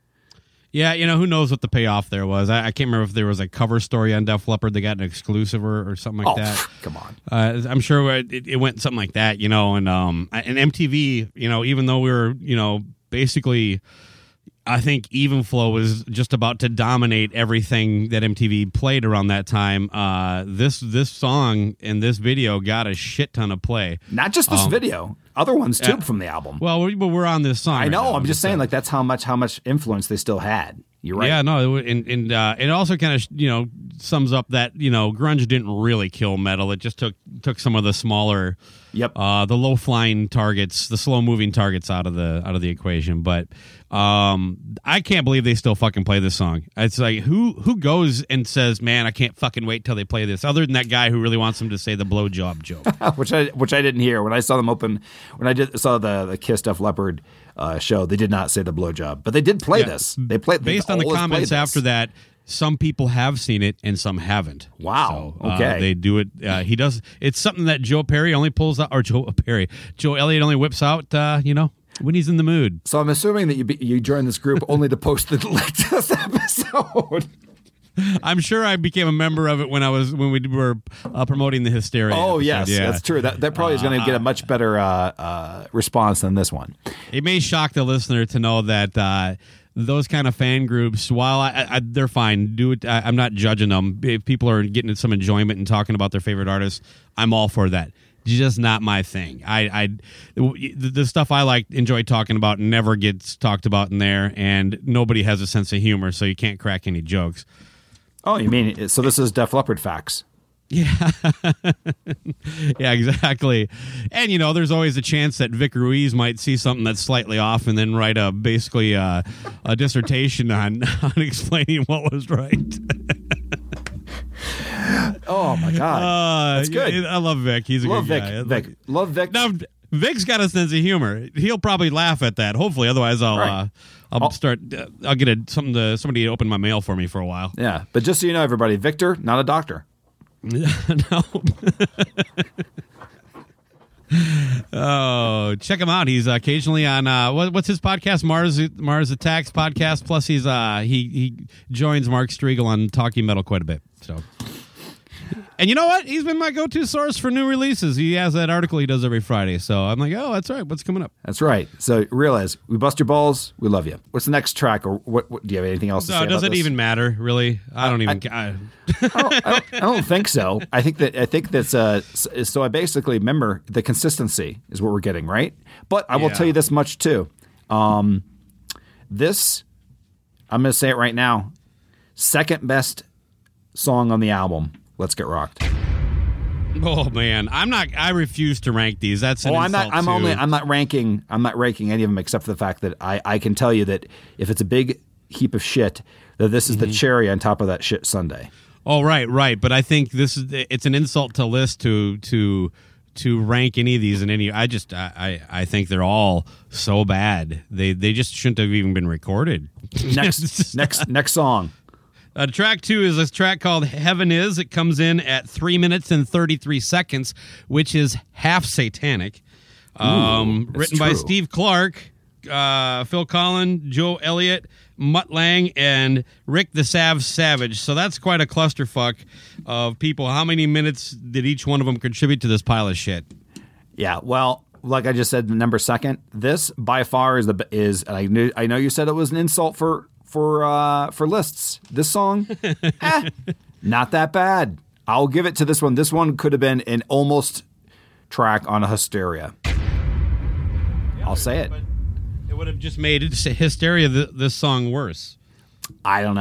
Yeah, you know, who knows what the payoff there was. I, I can't remember if there was a cover story on Def Leppard that got an exclusive or, or something like oh, that. Come on. Uh, I'm sure it, it went something like that, you know, and, um, and M T V, you know, even though we were, you know, basically... I think Even Flow was just about to dominate everything that M T V played around that time. Uh, this this song and this video got a shit ton of play. Not just this um, video, other ones too uh, from the album. Well, we, but we're on this song. I know. Right now, I'm just saying, like that's how much how much influence they still had. You're right. Yeah, no, and and uh, it also kind of you know sums up that you know grunge didn't really kill metal. It just took took some of the smaller, yep, uh, the low flying targets, the slow moving targets out of the out of the equation. But um, I can't believe they still fucking play this song. It's like who who goes and says, "Man, I can't fucking wait till they play this." Other than that guy who really wants them to say the blowjob joke, which I which I didn't hear when I saw them open when I did saw the the Kiss Def Leppard uh, show. They did not say the blowjob, but they did play yeah. this. They played based they on the comments after that. Some people have seen it and some haven't. Wow. So, okay. Uh, they do it. Uh, he does. It's something that Joe Perry only pulls out, or Joe Perry, Joe Elliott only whips out. Uh, you know, when he's in the mood. So I'm assuming that you be, you joined this group only to post the link to this episode. I'm sure I became a member of it when I was when we were uh, promoting the Hysteria. Oh episode. yes, yeah. that's true. That that probably is going to get a much better uh, uh, response than this one. It may shock the listener to know that. Uh, Those kind of fan groups, while I, I, they're fine, do it. I, I'm not judging them. If people are getting some enjoyment and talking about their favorite artists, I'm all for that. It's just not my thing. I, I the, the stuff I like, enjoy talking about, never gets talked about in there, and nobody has a sense of humor, so you can't crack any jokes. Oh, you mean so? This is Def Leppard facts. Yeah, yeah, exactly. And you know, there's always a chance that Vic Ruiz might see something that's slightly off, and then write a basically uh, a dissertation on on explaining what was right. Oh my god, uh, that's good. I love Vic. He's a love good Vic. guy. Vic, love Vic. Now, Vic's got a sense of humor. He'll probably laugh at that. Hopefully, otherwise I'll. Right. Uh, I'll I'll, start. Uh, I'll get a something to somebody to open my mail for me for a while. Yeah, but just so you know, everybody, Victor, not a doctor. No. Oh, check him out. He's occasionally on uh, what, what's his podcast? Mars Mars Attacks podcast. Plus, he's uh, he he joins Mark Striegel on Talking Metal quite a bit. So, and you know what? He's been my go-to source for new releases. He has that article he does every Friday. So I'm like, oh, that's right. What's coming up? That's right. So realize we bust your balls. We love you. What's the next track? Or what? what do you have anything else to No, say? does about it this? even matter? Really? I don't I, even. I, I, I, don't, I, don't, I don't think so. I think that I think that's uh. So I basically remember the consistency is what we're getting right. But I will Yeah. tell you this much too. Um, this I'm going to say it right now. Second best song on the album. Let's Get Rocked. Oh man, I'm not. I refuse to rank these. That's an oh, I'm not. insult I'm to- only. I'm not ranking. I'm not ranking any of them except for the fact that I, I can tell you that if it's a big heap of shit, that this is Mm-hmm. the cherry on top of that shit sundae. Oh right, right. But I think this is. It's an insult to list to to to rank any of these in any. I just. I I, I think they're all so bad. They they just shouldn't have even been recorded. Next, next, next song. Uh, track two is a track called Heaven Is. It comes in at three minutes and thirty-three seconds, which is half satanic. Um, Ooh, written that's by true. Steve Clark, uh, Phil Collins, Joe Elliott, Mutt Lang, and Rick the Sav Savage. So that's quite a clusterfuck of people. How many minutes did each one of them contribute to this pile of shit? Yeah. Well, like I just said, the number second. This by far is the is. And I knew. I know you said it was an insult for for uh, for lists. This song, eh, not that bad. I'll give it to this one. This one could have been an almost track on a Hysteria. I'll say it. It would have just made it, Hysteria, th- this song, worse. I don't know.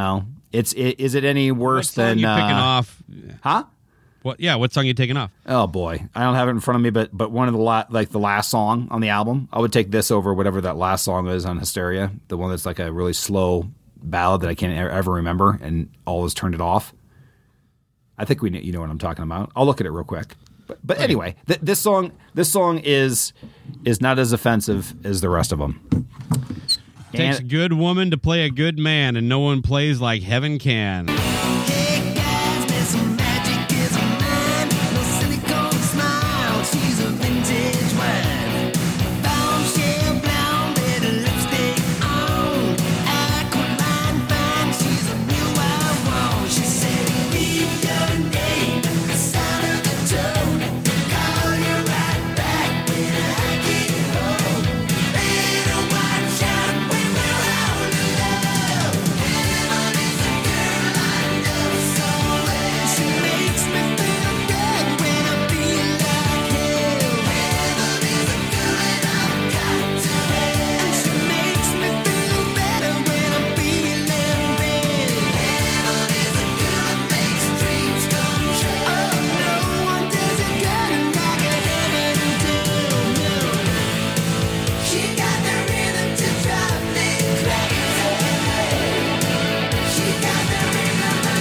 It's it, is it any What worse song than you picking uh, off? Huh? What? Yeah, what song you taking off? Oh boy, I don't have it in front of me, but but one of the la- like the last song on the album, I would take this over whatever that last song is on Hysteria, the one that's like a really slow ballad that I can't e- ever remember, and always turned it off. I think we you know what I'm talking about. I'll look at it real quick. But but anyway, th- this song this song is is not as offensive as the rest of them. Takes a good woman to play a good man, and no one plays like heaven can. Hey guys, there's some magic is a man. No silicone smile, she's a vintage wine. Bombshell blonde with a lipstick on. Aqualine fine, she's a real wild one. She said, leave your name at the sound of the tone. Call you right back when I get home. Better watch out when we're all alone. Heaven is a girl I know so well. She makes me feel good when I feel like hell. Heaven is a girl that I've got to have. And she makes me feel better when I'm feeling bad. Heaven is a girl that makes dreams come true. Oh, no one does it good like a heaven do. No. She got the rhythm to drive me crazy. She got the rhythm of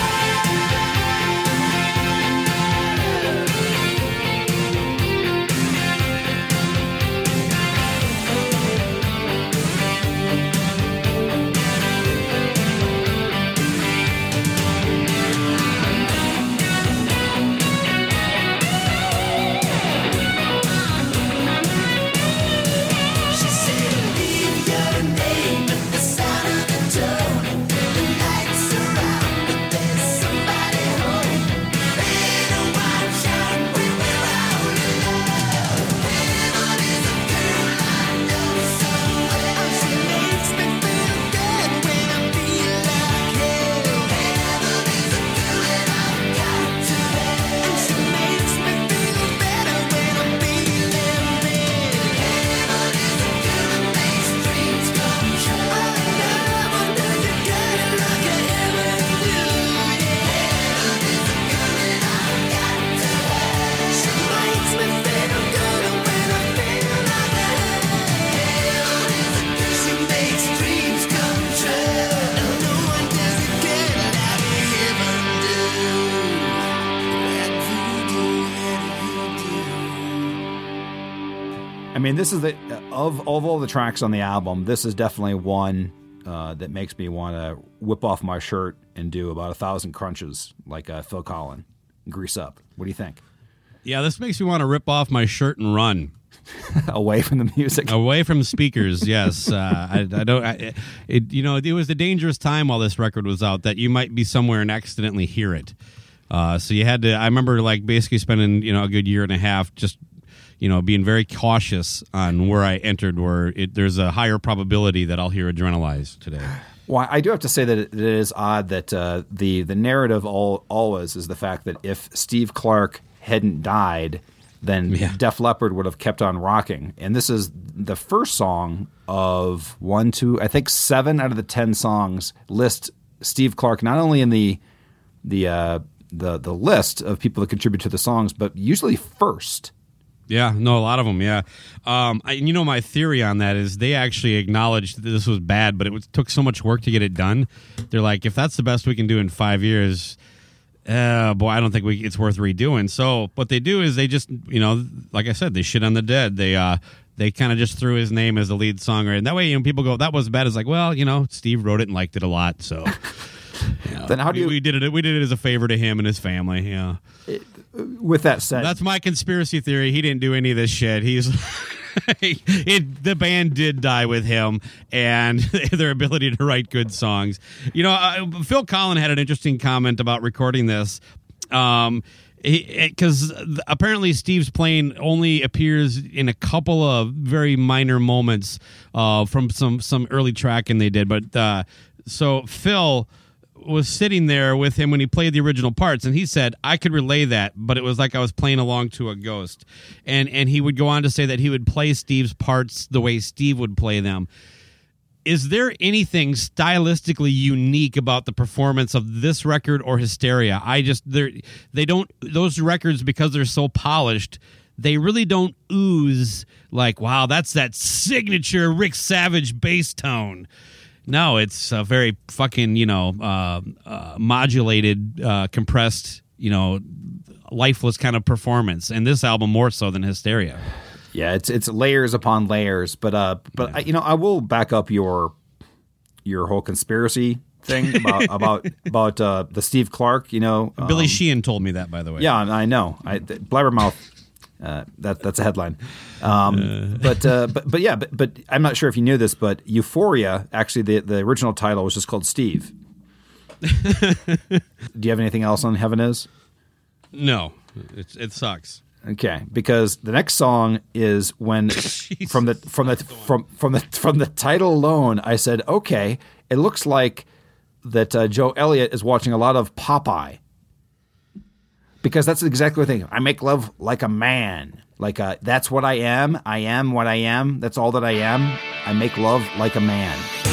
She said, leave your name at the sound of the tone. The lights are out, but there's somebody home. Better watch out when we're all alone. Heaven is a girl I know so well. She makes me feel good when I feel like hell. Heaven is a girl that I've got to have. And she makes me feel better when I'm feeling bad. Heaven is a girl that makes dreams come true. Oh, no one does it good like a heaven do. Heaven is a girl that I've got to have. She makes me feel good when I feel like a hell. She makes dreams come true. Oh, no one does it good like a heaven do. That voodoo, that voodoo. I mean, this is the of of all the tracks on the album, this is definitely one uh, that makes me want to whip off my shirt and do about a thousand crunches like uh, Phil Collin, grease up. What do you think? Yeah, this makes me want to rip off my shirt and run Away from the music. away from speakers. Yes, uh, I, I don't. I, it, you know, it was a dangerous time while this record was out that you might be somewhere and accidentally hear it. Uh, so you had to. I remember, like, basically spending you know a good year and a half just you know being very cautious on where I entered. Where it, there's a higher probability that I'll hear Adrenalize today. Well, I do have to say that it, it is odd that uh, the the narrative all, always is the fact that if Steve Clark hadn't died, then Yeah. Def Leppard would have kept on rocking. And this is the first song of one, two, I think seven out of the ten songs list Steve Clark not only in the the uh, the the list of people that contribute to the songs, but usually first. Yeah, no, a lot of them. Yeah, um, I, you know, my theory on that is they actually acknowledged that this was bad, but it was, took so much work to get it done. They're like, if that's the best we can do in five years, uh, boy, I don't think we, it's worth redoing. So what they do is they just, you know, like I said, they shit on the dead. They uh, they kind of just threw his name as the lead songwriter, and that way, you know, people go, that wasn't bad. It's like, well, you know, Steve wrote it and liked it a lot, so. You know, Then how do we, you- we did it? We did it as a favor to him and his family. Yeah. With that said, That's my conspiracy theory. He didn't do any of this shit. He's it, the band did die with him and their ability to write good songs. You know, uh, Phil Collin had an interesting comment about recording this. Um, because apparently Steve's playing only appears in a couple of very minor moments uh, from some some early tracking they did. But uh, so Phil was sitting there with him when he played the original parts, and he said, I could relay that, but it was like I was playing along to a ghost. And and he would go on to say that he would play Steve's parts the way Steve would play them. is there anything stylistically unique about the performance of this record or Hysteria? I just they they don't those records, because they're so polished, they really don't ooze like, wow, that's that signature Rick Savage bass tone. No, it's a very fucking, you know, uh, uh, modulated, uh, compressed, you know, lifeless kind of performance. And this album more so than Hysteria. Yeah, it's it's layers upon layers. But uh, but Yeah. I, you know, I will back up your your whole conspiracy thing about about about uh, the Steve Clark. You know, Billy um, Sheehan told me that, by the way. Yeah, I know. I, the, Blabbermouth. Uh, that that's a headline. Um, uh. But uh, but but yeah, but, but I'm not sure if you knew this, but Euphoria, actually, the the original title was just called Steve. Do you have anything else on Heaven Is? No, it, it sucks. Okay, because the next song is when from the from the from from the from the title alone, I said, okay, it looks like that uh, Joe Elliott is watching a lot of Popeye. Because that's exactly the thing. I make love like a man. Like a, that's what I am. I am what I am. That's all that I am. I make love like a man.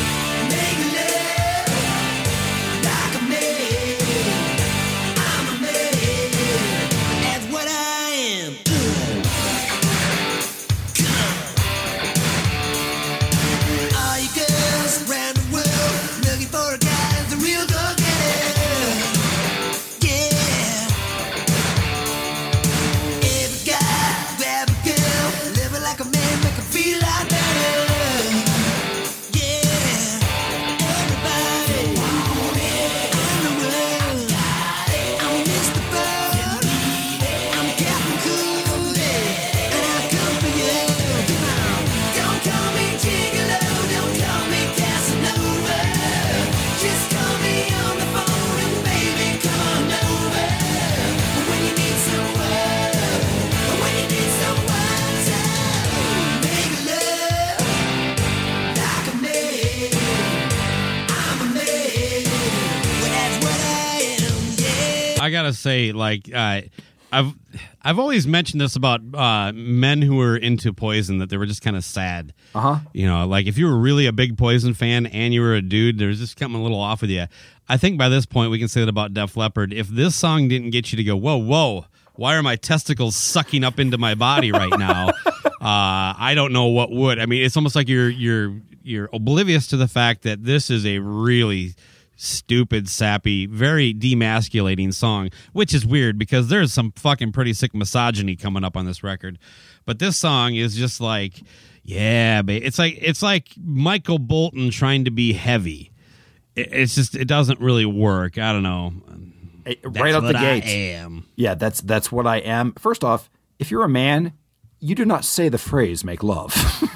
I gotta say, like, uh, I've I've always mentioned this about uh, men who were into Poison, that they were just kind of sad. Uh huh. You know, like if you were really a big Poison fan and you were a dude, there's just something a little off with you. I think by this point we can say that about Def Leppard. If this song didn't get you to go, whoa, whoa, why are my testicles sucking up into my body right now? uh, I don't know what would. I mean, it's almost like you're you're you're oblivious to the fact that this is a really stupid, sappy, very demasculating song, which is weird because there's some fucking pretty sick misogyny coming up on this record. But this song is just like, yeah, babe. It's like it's like Michael Bolton trying to be heavy. It, it's just it doesn't really work. I don't know. Right That's out the what gate. I am. Yeah, that's that's what I am. First off, if you're a man, you do not say the phrase "make love."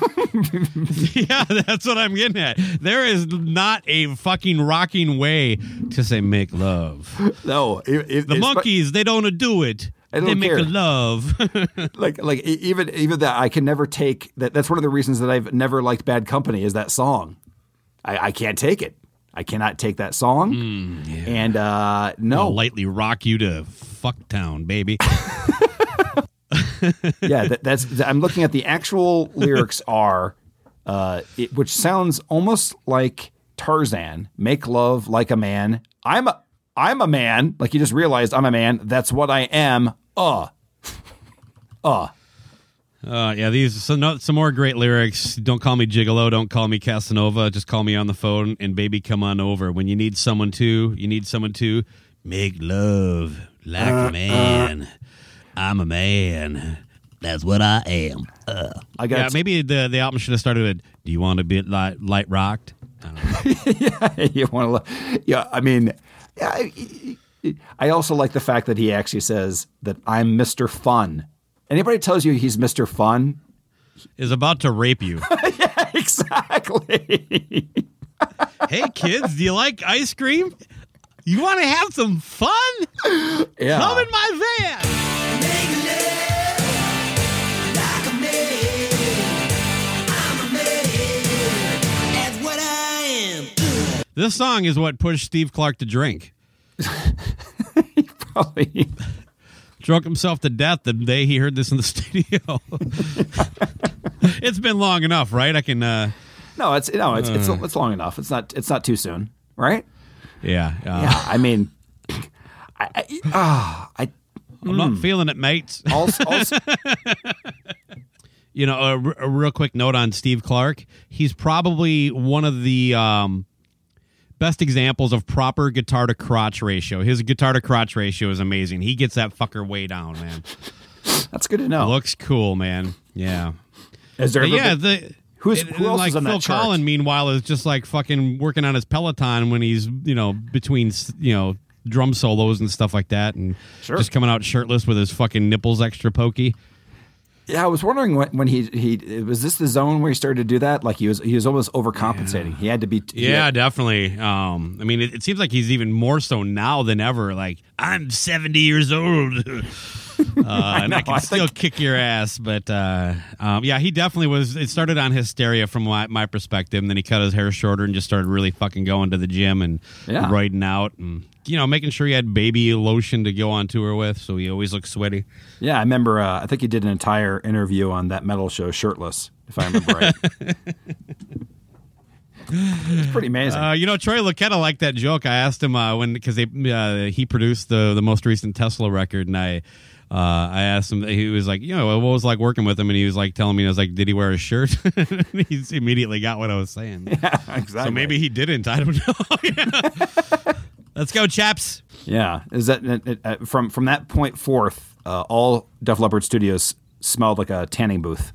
Yeah, that's what I'm getting at. There is not a fucking rocking way to say "make love." No, it, it, The it's- monkeys, they don't do it. I don't they make care. love. like like e- even even that I can never take that. That's one of the reasons that I've never liked Bad Company is that song. I, I can't take it. I cannot take that song. Mm, yeah. And uh, no, I'll lightly rock you to Fucktown, baby. yeah, that, that's. I'm looking at the actual lyrics are, uh, it, which sounds almost like Tarzan. Make love like a man. I'm a, I'm a man. Like you just realized I'm a man. That's what I am. Uh, uh. Uh, yeah, these some no, some more great lyrics. Don't call me Gigolo. Don't call me Casanova. Just call me on the phone and baby, come on over. When you need someone to, you need someone to make love like Uh, a man. I'm a man. That's what I am. Uh. I got Yeah, maybe the the album should have started with, do you want to be light, light rocked? I don't know. yeah, you want to. Yeah, I mean, yeah, I, I also like the fact that he actually says that I'm Mister Fun. Anybody tells you he's Mister Fun, Is about to rape you. yeah, exactly. Hey, kids, do you like ice cream? You want to have some fun? Yeah. Come in my van. This song is what pushed Steve Clark to drink. Probably. Drunk himself to death the day he heard this in the studio. It's been long enough, right? I can. Uh, No, it's no, it's it's it's long enough. It's not it's not too soon, right? Yeah. Uh, Yeah, I mean, I I, ah, I I'm not feeling it, mates. also, also You know, a, r- a real quick note on Steve Clark. He's probably one of the um, best examples of proper guitar to crotch ratio. His guitar to crotch ratio is amazing. He gets that fucker way down, man. that's good to know. Looks cool, man. Yeah. Is there But ever yeah, been- the Who's- and- who and else like is on that Phil chart? Collin, meanwhile, is just like fucking working on his Peloton when he's, you know, between, you know, drum solos and stuff like that, and Sure. just coming out shirtless with his fucking nipples extra pokey. Yeah, I was wondering when, when he he was this the zone where he started to do that? Like he was he was almost overcompensating. He had to be. he Yeah, had- definitely. Um, I mean, it, it seems like he's even more so now than ever. Like, I'm seventy years old, uh, and know, I can I still think- kick your ass. But uh, um, yeah, he definitely was. It started on Hysteria from my, my perspective, and then he cut his hair shorter and just started really fucking going to the gym and Yeah. riding out, and you know, making sure he had baby lotion to go on tour with, so he always looked sweaty. Yeah, I remember. Uh, I think he did an entire interview on that metal show, shirtless, if I remember right. It's pretty amazing. Uh, you know, Troy Lucetta liked that joke. I asked him uh, when because they uh, he produced the the most recent Tesla record, and I uh, I asked him. He was like, you know, what was it like working with him, and he was like telling me, I was like, did he wear a shirt? He immediately got what I was saying. yeah, exactly. So maybe he didn't. I don't know. Yeah. Let's go, chaps. Yeah, is that uh, uh, from from that point forth, uh, all Def Leppard studios smelled like a tanning booth.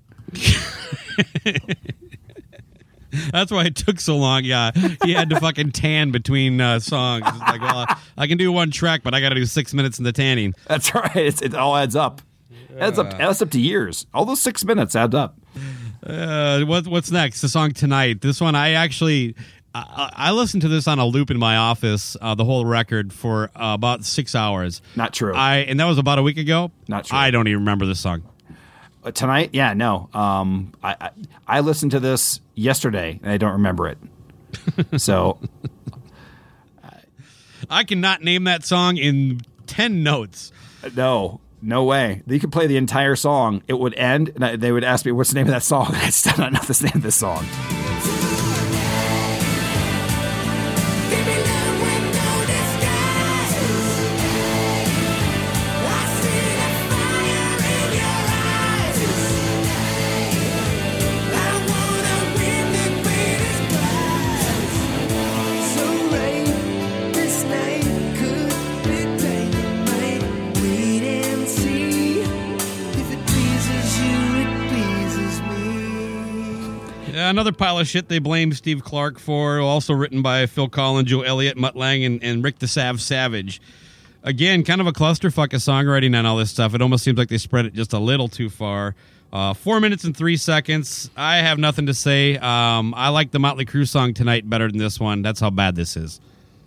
That's why it took so long. Yeah, he had to fucking tan between uh, songs. It's like, well, I can do one track, but I got to do six minutes in the tanning. That's right. It's, it all adds up. Adds up. Adds up to years. All those six minutes add up. Uh, what, what's next? The song Tonight. This one, I actually, I, I listened to this on a loop in my office, uh, the whole record for uh, about six hours. Not true. I and that was about a week ago. Not true. I don't even remember this song. Uh, tonight, yeah, no. Um, I, I I listened to this yesterday and I don't remember it. So I cannot name that song in ten notes. no, no way. You could play the entire song. It would end, and I, they would ask me, "What's the name of that song?" I still don't know the name of this song. Another pile of shit they blame Steve Clark for, also written by Phil Collins, Joe Elliott, Mutt Lang, and, and Rick the Sav Savage. Again, kind of a clusterfuck of songwriting on all this stuff. It almost seems like they spread it just a little too far. Uh, four minutes and three seconds. I have nothing to say. Um, I like the Motley Crue song Tonight better than this one. That's how bad this is.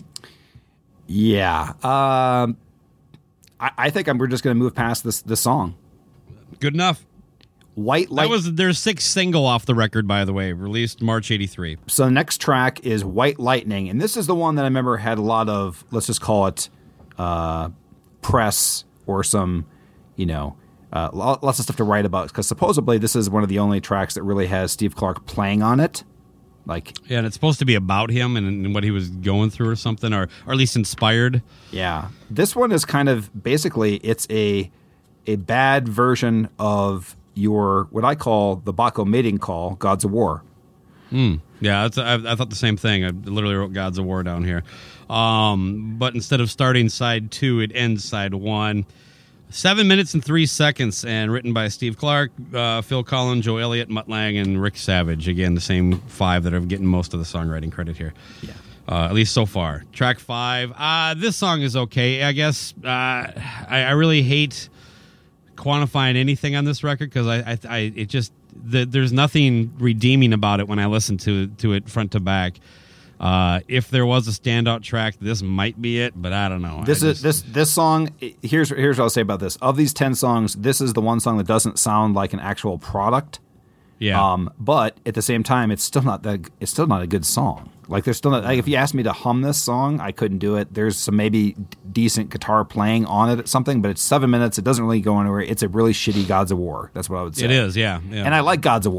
Yeah, um, I, I think I'm, we're just going to move past this this song. Good enough. White Light. That was their sixth single off the record, by the way, released March eighty-three. So the next track is White Lightning, and this is the one that I remember had a lot of, let's just call it, uh, press or some, you know, uh, lots of stuff to write about, because supposedly this is one of the only tracks that really has Steve Clark playing on it. Like, Yeah, and it's supposed to be about him and, and what he was going through or something, or, or at least inspired. yeah, this one is kind of basically it's a a bad version of your what I call the Baco mating call, Gods of War. Yeah, that's, I, I thought the same thing. I literally wrote Gods of War down here. Um, but instead of starting side two, it ends side one. Seven minutes and three seconds, and written by Steve Clark, uh, Phil Collins, Joe Elliott, Mutt Lang, and Rick Savage. Again, the same five that are getting most of the songwriting credit here. Yeah. Uh, at least so far. Track five. Uh, this song is okay, I guess. Uh, I, I really hate quantifying anything on this record because I, I, I, it just the, there's nothing redeeming about it when I listen to to it front to back. Uh, if there was a standout track, this might be it, but I don't know. This I is this this song. Here's here's what I'll say about this. Of these ten songs, this is the one song that doesn't sound like an actual product. yeah. Um, but at the same time, it's still not that. It's still not a good song. Like there's still not. Like if you asked me to hum this song, I couldn't do it. There's some maybe d- decent guitar playing on it, at something, but it's seven minutes. It doesn't really go anywhere. It's a really shitty Gods of War. That's what I would say. It is, yeah, yeah. And I like Gods of War.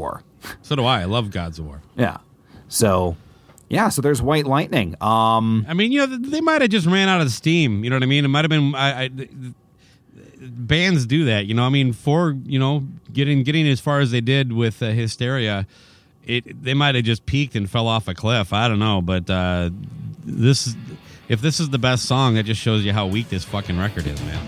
So do I. I love Gods of War. Yeah. So, yeah, so there's White Lightning. Um, I mean, you know, they might have just ran out of steam. You know what I mean? It might have been. I, I, bands do that. You know, I mean, for you know, getting getting as far as they did with uh, Hysteria, it they might have just peaked and fell off a cliff. I don't know, but uh, this, if this is the best song, that just shows you how weak this fucking record is, man.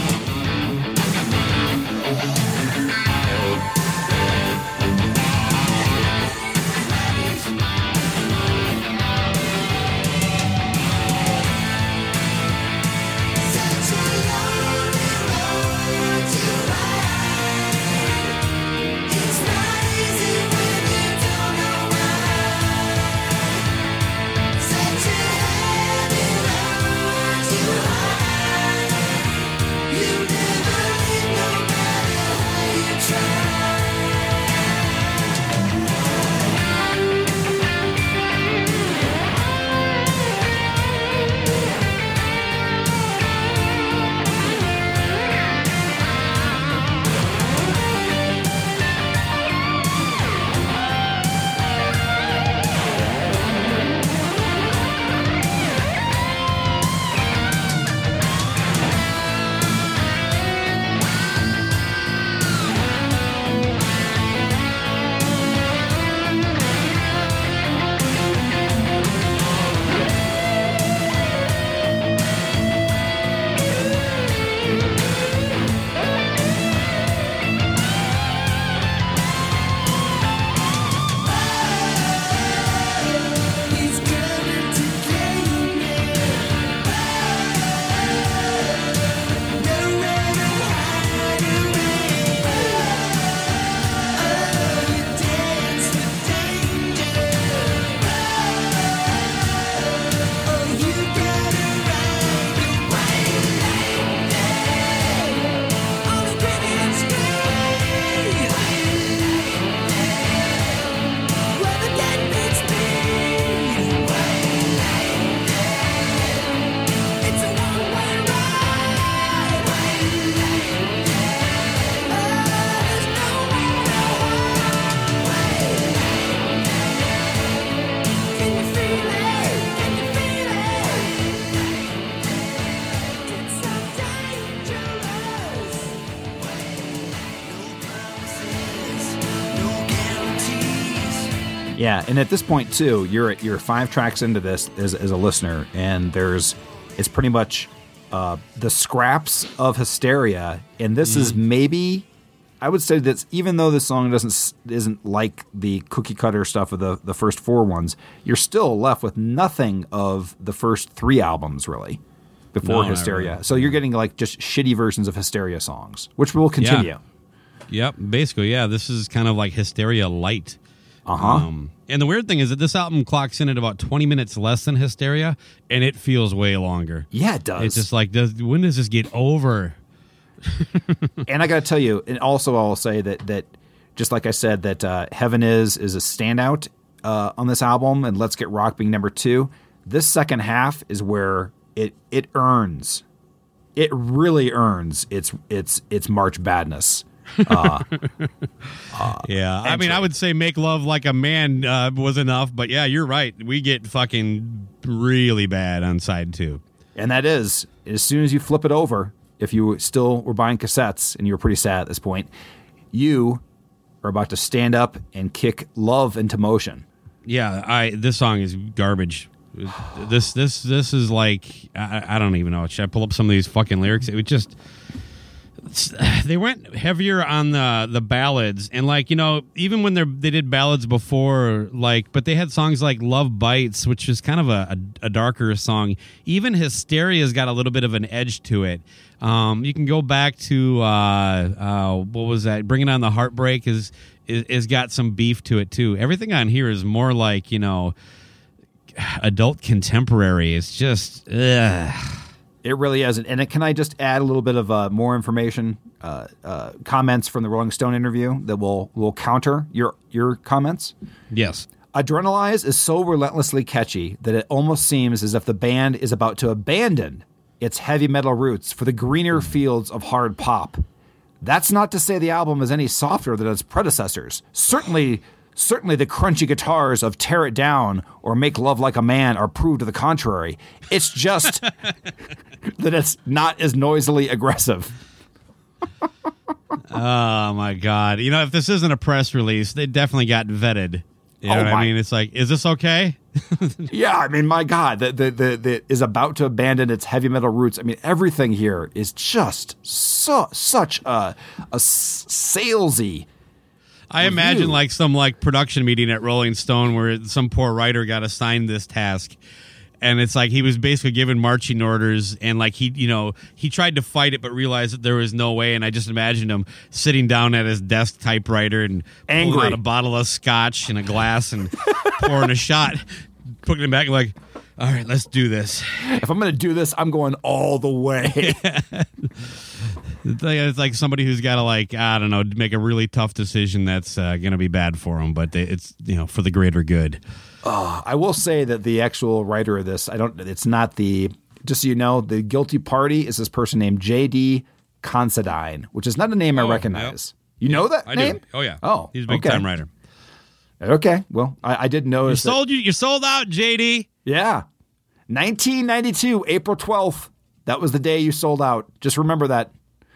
Yeah, and at this point too, you're you're five tracks into this as, as a listener, and there's it's pretty much uh, the scraps of Hysteria, and this mm. is maybe I would say that even though this song doesn't isn't like the cookie cutter stuff of the the first four ones, you're still left with nothing of the first three albums really before no, Hysteria. Really. So you're getting like just shitty versions of Hysteria songs, which will continue. Yeah. Yep, basically, yeah. This is kind of like Hysteria light. Uh-huh. Um, and the weird thing is that this album clocks in at about twenty minutes less than Hysteria, and it feels way longer. Yeah, it does. It's just like, does when does this get over? And I got to tell you, and also I'll say that that just like I said, that uh, Heaven Is is a standout uh, on this album, and Let's Get Rock being number two. This second half is where it it earns, it really earns its its its March Badness. Uh, uh, yeah, I mean, I would say Make Love Like a Man uh, was enough, but yeah, you're right. We get fucking really bad on side two. And that is, as soon as you flip it over, if you still were buying cassettes and you were pretty sad at this point, you are about to stand up and kick Love into motion. Yeah, I this song is garbage. This this this is like, I, I don't even know. Should I pull up some of these fucking lyrics? It would just... They went heavier on the the ballads, and like, you know, even when they they did ballads before, like, but they had songs like Love Bites, which is kind of a, a, a darker song. Even Hysteria's got a little bit of an edge to it. Um, you can go back to uh, uh, what was that? Bringing On the Heartbreak is, is is got some beef to it too. Everything on here is more like, you know, adult contemporary. It's just ugh. It really isn't. And can I just add a little bit of uh, more information, uh, uh, comments from the Rolling Stone interview that will will counter your your comments? Yes. Adrenalize is so relentlessly catchy that it almost seems as if the band is about to abandon its heavy metal roots for the greener fields of hard pop. That's not to say the album is any softer than its predecessors. Certainly Certainly the crunchy guitars of Tear It Down or Make Love Like a Man are proof to the contrary. It's just that it's not as noisily aggressive. Oh, my God. You know, if this isn't a press release, they definitely got vetted. You know Oh, what I my- mean? It's like, is this okay? Yeah, I mean, my God, that the, the, the is about to abandon its heavy metal roots. I mean, everything here is just so such a a s- salesy. I imagine Review. like some like production meeting at Rolling Stone where some poor writer got assigned this task. And it's like he was basically given marching orders, and like he, you know, he tried to fight it, but realized that there was no way. And I just imagined him sitting down at his desk typewriter and Angry. pulling out a bottle of scotch and a glass and pouring a shot, putting it back like, all right, let's do this. If I'm going to do this, I'm going all the way. It's like, it's like somebody who's got to like, I don't know, make a really tough decision that's uh, going to be bad for them, but they, it's, you know, for the greater good. I will say that the actual writer of this, I don't. It's not the. Just so you know, the guilty party is this person named J D Considine, which is not a name I Oh, recognize. You know that I name? do. Oh yeah. Oh, he's a big okay. time writer. Okay. Well, I, I did You notice. that- sold you. You sold out, J D. Yeah, nineteen ninety-two, April twelfth. That was the day you sold out. Just remember that.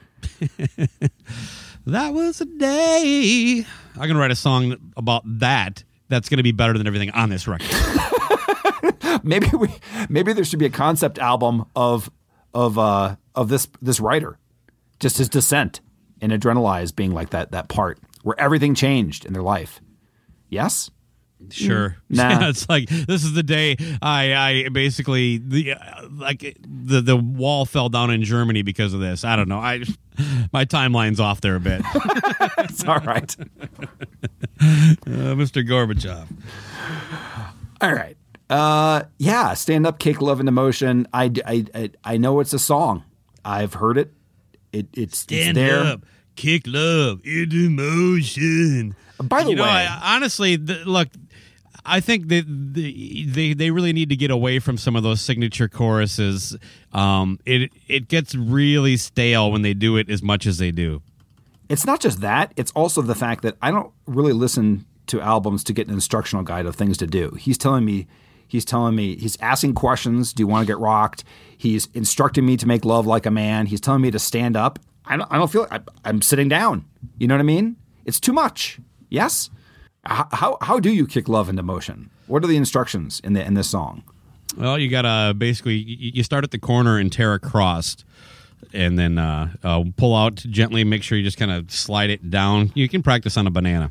That was a day. I'm gonna write a song about that. That's gonna be better than everything on this record. Maybe we. Maybe there should be a concept album of of uh of this this writer, just his descent and Adrenalize being like that that part where everything changed in their life. Yes. Sure. Nah. Yeah, it's like this is the day I, I basically the uh, like the the wall fell down in Germany because of this. I don't know. I my timeline's off there a bit. It's all right. uh, Mister Gorbachev. All right. Uh, yeah, Stand Up, Kick Love into Motion. I, I, I, I know it's a song. I've heard it. It it's, Stand it's there. up, kick love into motion. By the you know, way, I, honestly, the, look, I think that the, they they really need to get away from some of those signature choruses. Um, it it gets really stale when they do it as much as they do. it's not just that. It's also the fact that I don't really listen to albums to get an instructional guide of things to do. He's telling me, he's telling me, he's asking questions. Do you want to get rocked? He's instructing me to make love like a man. He's telling me to stand up. I don't, I don't feel I, I'm sitting down. You know what I mean? It's too much. Yes. How, how how do you kick love into motion? What are the instructions in the in this song? Well, you gotta basically you you start at the corner and tear across, and then uh, uh, pull out gently. Make sure you just kind of slide it down. You can practice on a banana.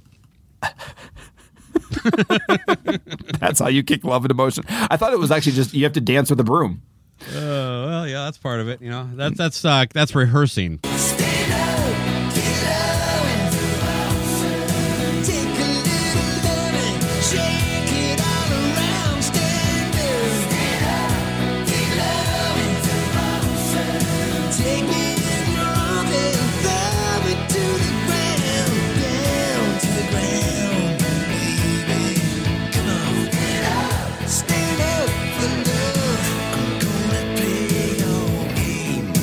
That's how you kick love into motion. I thought it was actually just you have to dance with a broom. Uh, well, yeah, that's part of it. You know, that's that's uh, that's rehearsing. Stand up, get love and take a little loving, shake it all around. Stand up, stand up, get love and take it in your arms and throw it to the ground, down to the ground, baby. Come on, get up, stand up for love. I'm gonna play your game.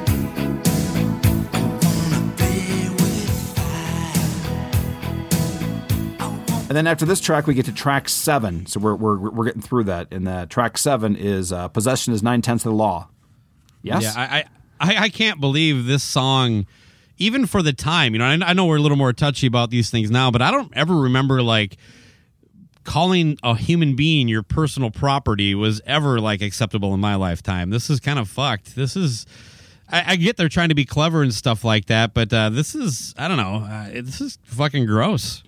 And then after this track, we get to track seven. So we're we're we're getting through that. And uh, track seven is uh, "Possession is Nine Tenths of the Law." Yes. Yeah, I, I I can't believe this song, even for the time. You know, I, I know we're a little more touchy about these things now, but I don't ever remember like calling a human being your personal property was ever like acceptable in my lifetime. This is kind of fucked. This is. I, I get they're trying to be clever and stuff like that, but uh, this is I don't know. Uh, this is fucking gross.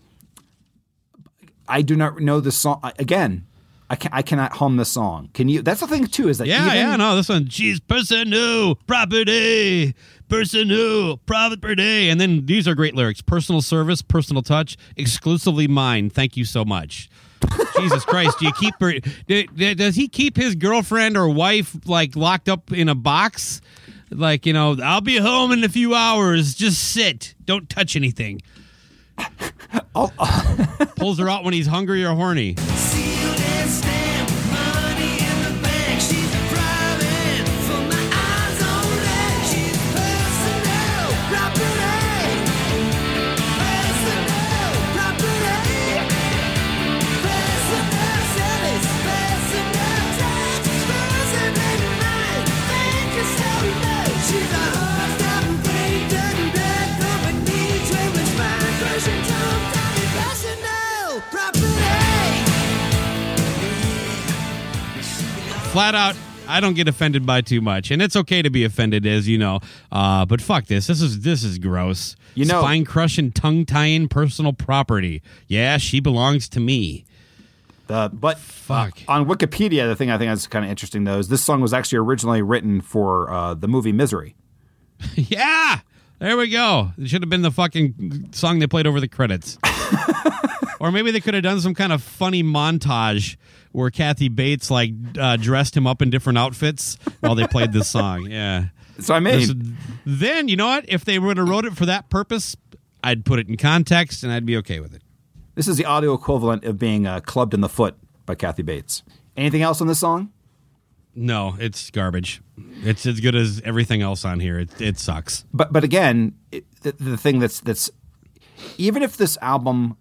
I do not know this song. I- Again, I can I cannot hum this song. Can you? That's the thing too. Is that Yeah, even, yeah, no, this one, she's personal property, personal property. And then these are great lyrics. Personal service, personal touch, exclusively mine. Thank you so much. Jesus Christ, do you keep her, do, do- does he keep his girlfriend or wife like locked up in a box? Like, you know, I'll be home in a few hours. Just sit. Don't touch anything. Pulls her out when he's hungry or horny. Sealed and stamped, money in the bank. She's private for my eyes only. She's personal property. Personal property. flat out, I don't get offended by too much, and it's okay to be offended, as you know. Uh, but fuck this. This is this is gross. You know, spine crushing, tongue tying, personal property. Yeah, she belongs to me. Uh, but Fuck. Uh, on Wikipedia, the thing I think that's kind of interesting, though, is this song was actually originally written for uh, the movie Misery. Yeah, there we go. It should have been the fucking song they played over the credits. Or maybe they could have done some kind of funny montage where Kathy Bates like uh, dressed him up in different outfits while they played this song. Yeah. So I mean, This- then you know what? If they would have wrote it for that purpose, I'd put it in context and I'd be okay with it. this is the audio equivalent of being uh, clubbed in the foot by Kathy Bates. Anything else on this song? No, it's garbage. It's as good as everything else on here. It it sucks. But but again, it, the, the thing that's that's even if this album,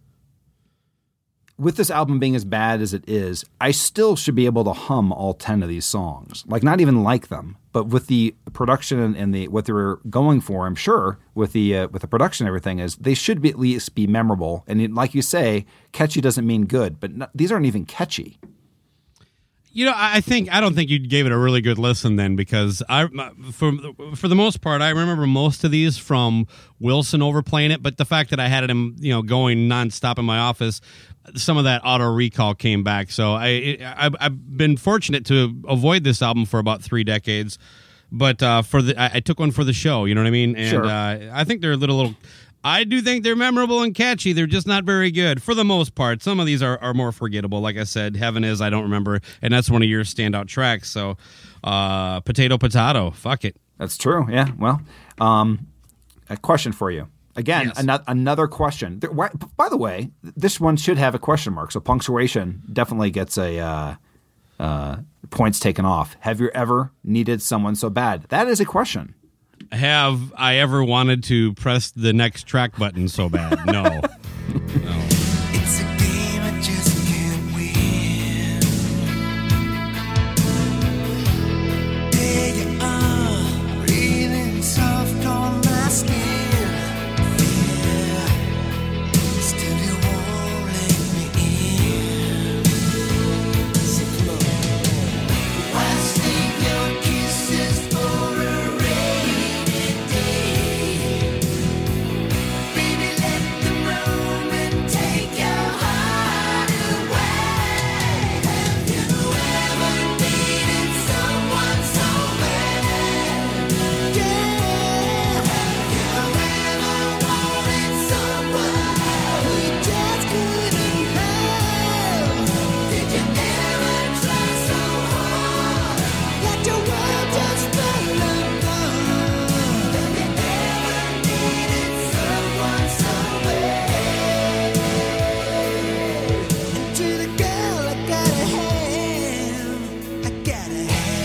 with this album being as bad as it is, I still should be able to hum all ten of these songs. Like not even like them, but with the production and, and the what they were going for, I'm sure with the uh, with the production and everything is they should be at least be memorable. And it, like you say, catchy doesn't mean good, but not, these aren't even catchy. You know, I think I don't think you gave it a really good listen then, because I, for for the most part, I remember most of these from Wilson overplaying it. But the fact that I had him, you know, going nonstop in my office, some of that auto recall came back. So I, I I've been fortunate to avoid this album for about three decades. But uh, for the, I, I took one for the show. You know what I mean? And Sure. uh, I think they're a little little. I do think they're memorable and catchy. They're just not very good for the most part. Some of these are, are more forgettable. Like I said, Heaven Is, I don't remember. And that's one of your standout tracks. So, uh, Potato Potato, fuck it. That's true. Yeah. Well, um, a question for you. Again, Yes. ano- another question. There- why- By the way, this one should have a question mark, so punctuation definitely gets a uh, uh, points taken off. Have you ever needed someone so bad? That is a question. Have I ever wanted to press the next track button so bad? No. No. It's a game I just can't win. There you are, breathing soft on my skin. Yeah, still you won't let me in. So come on. I save your kisses for a rainy day. Baby, let them roam and take your heart away. Have you ever needed someone so bad? Yeah. Have you ever wanted someone who just couldn't have? Did you never try so hard that your world just fell apart? Have you ever needed someone so bad? To the girl I gotta have, I gotta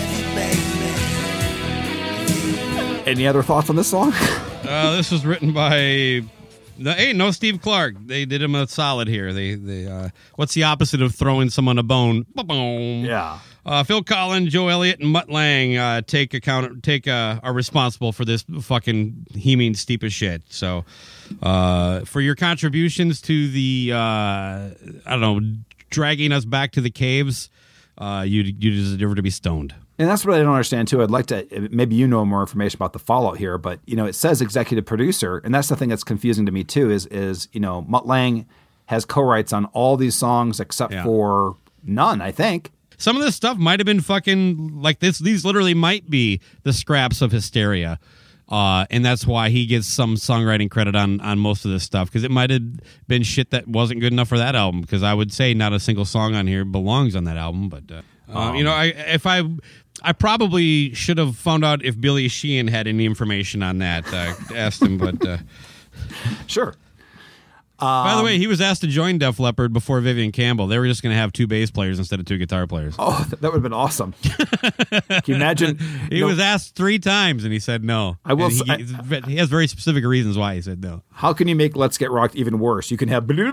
have you, baby. Any other thoughts on this song? Uh, this was written by. No, hey, no Steve Clark. They did him a solid here. They, they. Uh, what's the opposite of throwing someone a bone? Ba-boom. Yeah. Uh, Phil Collins, Joe Elliott, and Mutt Lang uh, take account, take uh, are responsible for this fucking he means steep as shit. So, uh, for your contributions to the, uh, I don't know, dragging us back to the caves, uh, you you deserve to be stoned. And that's what I don't understand too. I'd like to, maybe you know more information about the fallout here, but you know, it says executive producer, and that's the thing that's confusing to me too. Is is you know, Mutt Lang has co-writes on all these songs except Yeah. for none, I think. Some of this stuff might have been fucking like this. These literally might be the scraps of Hysteria. Uh, and that's why he gets some songwriting credit on, on most of this stuff, because it might have been shit that wasn't good enough for that album. Because I would say not a single song on here belongs on that album. But uh, uh, you know, I if I I probably should have found out if Billy Sheehan had any information on that. Uh, asked him, but uh, Sure. by the way, he was asked to join Def Leppard before Vivian Campbell. They were just going to have two bass players instead of two guitar players. Oh, th- that would have been awesome. Can you imagine? He you know, was asked three times, and he said no. I will And say- he, he has very specific reasons why he said no. how can you make Let's Get Rocked even worse? You can have. Him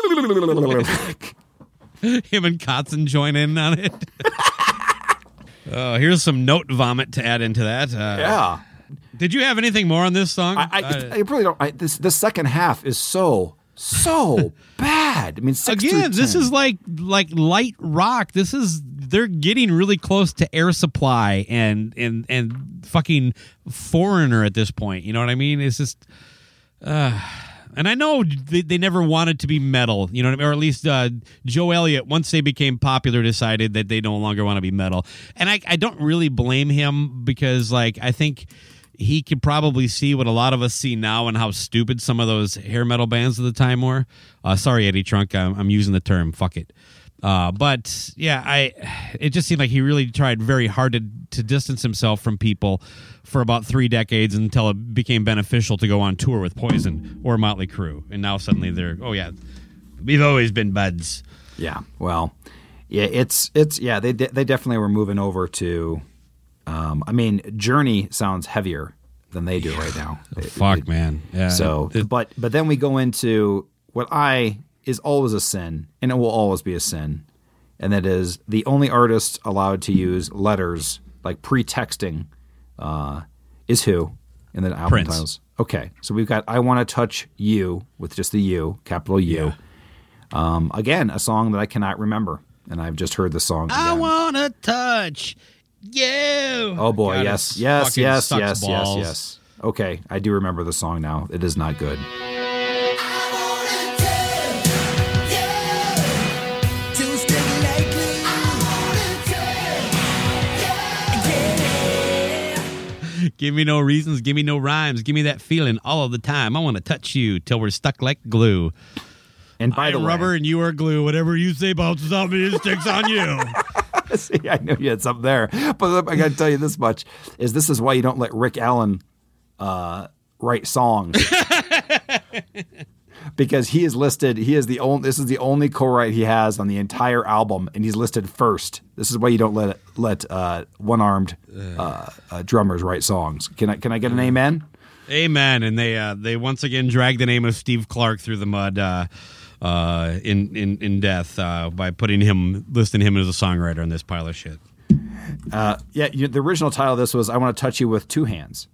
and Kotzen join in on it. Oh, here's some note vomit to add into that. Uh, Yeah. Did you have anything more on this song? I, I, Uh, I really don't. I, this the second half is so so bad. bad. I mean, six Again, through this ten. is like like light rock. This is they're getting really close to Air Supply and and and fucking Foreigner at this point. You know what I mean? It's just, uh, and I know they, they never wanted to be metal. You know what I mean? Or at least uh, Joe Elliott, once they became popular, decided that they no longer want to be metal. And I I don't really blame him because like I think he could probably see what a lot of us see now and how stupid some of those hair metal bands of the time were. Uh, sorry, Eddie Trunk, I'm, I'm using the term. Fuck it. Uh, but yeah, I. It just seemed like he really tried very hard to to distance himself from people for about three decades until it became beneficial to go on tour with Poison or Motley Crue, and now suddenly they're oh yeah, we've always been buds. Yeah. Well, yeah. It's it's yeah. They de- they definitely were moving over to. Um, I mean, Journey sounds heavier than they do right now. Oh, fuck, it, man. Yeah. So, it, but but then we go into what I is always a sin, and it will always be a sin, and that is the only artist allowed to use letters like pre-texting uh, is who in the album Prince. titles. Okay, so we've got "I Want to Touch You" with just the U, capital U. Yeah. Um, again, a song that I cannot remember, and I've just heard the song. I again. wanna touch you. Oh boy, God, yes, it yes, fucking yes, sucks yes, balls. yes, yes. Okay, I do remember the song now. It is not good. Give me no reasons, give me no rhymes, give me that feeling all of the time. I want to touch you till we're stuck like glue. And by I the am way, rubber and you are glue. Whatever you say bounces off me and sticks on you. see, I knew you had something there, but I got to tell you this much: is this is why you don't let Rick Allen uh, write songs. Because he is listed, he is the only. This is the only co-write he has on the entire album, and he's listed first. This is why you don't let let uh, one-armed uh, uh, drummers write songs. Can I can I get an amen? Amen. And they uh, they once again dragged the name of Steve Clark through the mud uh, uh, in in in death uh, by putting him listing him as a songwriter in this pile of shit. Uh, yeah, you, the original title of this was "I Want to Touch You with Two Hands."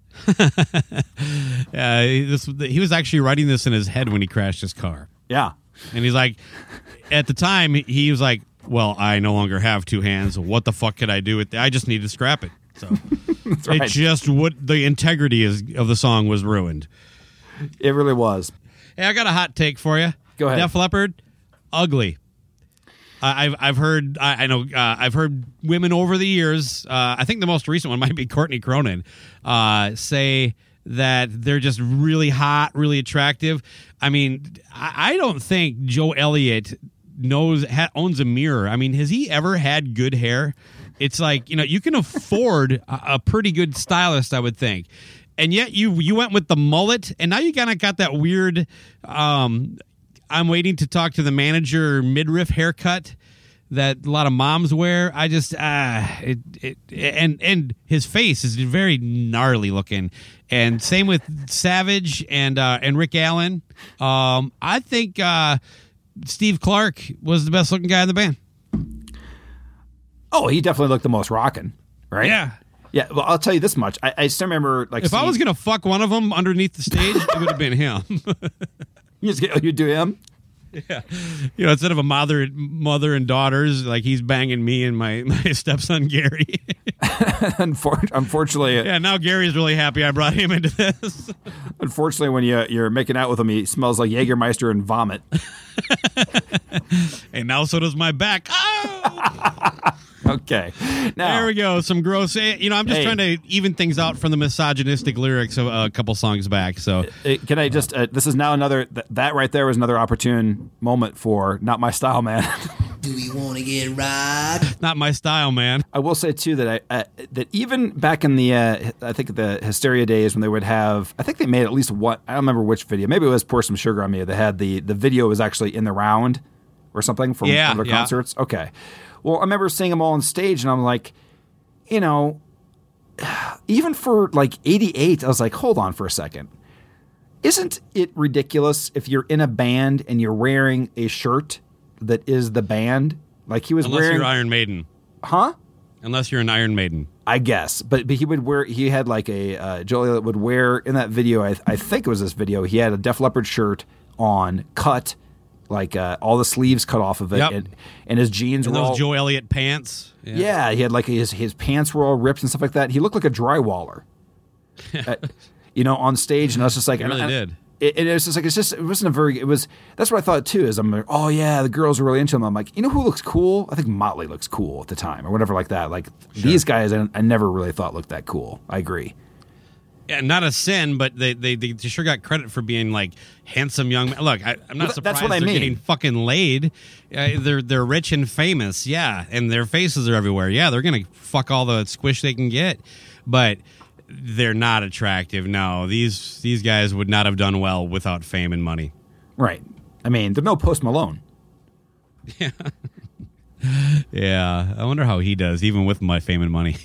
uh, this, he was actually writing this in his head when he crashed his car. Yeah, and he's like, at the time, he was like, "Well, I no longer have two hands. What the fuck could I do with it? I just need to scrap it." So That's right. it just would the integrity is, of the song was ruined. It really was. Hey, I got a hot take for you. Go ahead. Def Leppard, ugly. Uh, I've I've heard I, I know uh, I've heard women over the years. Uh, I think the most recent one might be Courtney Cronin. Uh, say that they're just really hot, really attractive. I mean, I, I don't think Joe Elliott knows ha, owns a mirror. I mean, has he ever had good hair? It's like, you know, you can afford a, a pretty good stylist, I would think. And yet you you went with the mullet, and now you kind of got that weird. Um, I'm waiting to talk to the manager midriff haircut that a lot of moms wear. I just ah, it, it and and his face is very gnarly looking. And same with Savage and uh, and Rick Allen. Um, I think uh, Steve Clark was the best looking guy in the band. Oh, he definitely looked the most rockin', right? Yeah. Yeah, well, I'll tell you this much. I, I still remember, like, If I seeing- was gonna fuck one of them underneath the stage, it would have been him. you just get, you do him. Yeah, you know, instead of a mother, mother and daughters, like he's banging me and my, my stepson Gary. Unfor- unfortunately, Yeah, now Gary's really happy I brought him into this. unfortunately, when you you're making out with him, he smells like Jägermeister and vomit. And now so does my back. Oh! Okay, now There we go. Some gross. You know, I'm just Hey. trying to even things out from the misogynistic lyrics of a couple songs back. So Uh, can I just? Uh, this is now another. Th- that right there was another opportune moment for "Not My Style, Man." Do we want to get right? not my style, man. I will say too that I uh, that even back in the uh, I think the Hysteria days when they would have, I think they made at least one. I don't remember which video. Maybe it was "Pour Some Sugar on Me." That had the the video was actually in the round or something from Yeah, one of their yeah. concerts. Okay, well I remember seeing them all on stage and I'm like, you know, even for like eighty-eight, I was like, hold on for a second. Isn't it ridiculous if you're in a band and you're wearing a shirt that is the band? Like he was Unless wearing, you're Iron Maiden. huh? Unless you're an Iron Maiden. I guess, but but he would wear. He had like a uh, Joe Elliott would wear in that video. I, I think it was this video. He had a Def Leppard shirt on, cut like uh, all the sleeves cut off of it, Yep. and, and his jeans And were those all, Joe Elliott pants. yeah, he had like his his pants were all ripped and stuff like that. He looked like a drywaller, uh, you know, on stage, and I was just like, He really and, did. It, it was just like it's just it wasn't a very it was that's what I thought too. Is I'm like, oh yeah, the girls are really into him. I'm like, you know who looks cool? I think Motley looks cool at the time or whatever like that. Like these guys, I, I never really thought looked that cool. I agree. Yeah, not a sin, but they, they, they sure got credit for being like handsome young men. Look, I, I'm not Well, surprised that's what I they're mean. getting fucking laid. Uh, they're they're rich and famous, yeah, and their faces are everywhere. Yeah, they're gonna fuck all the squish they can get, but they're not attractive. No, these these guys would not have done well without fame and money. Right. I mean, there's no Post Malone. Yeah, I wonder how he does, even with my fame and money.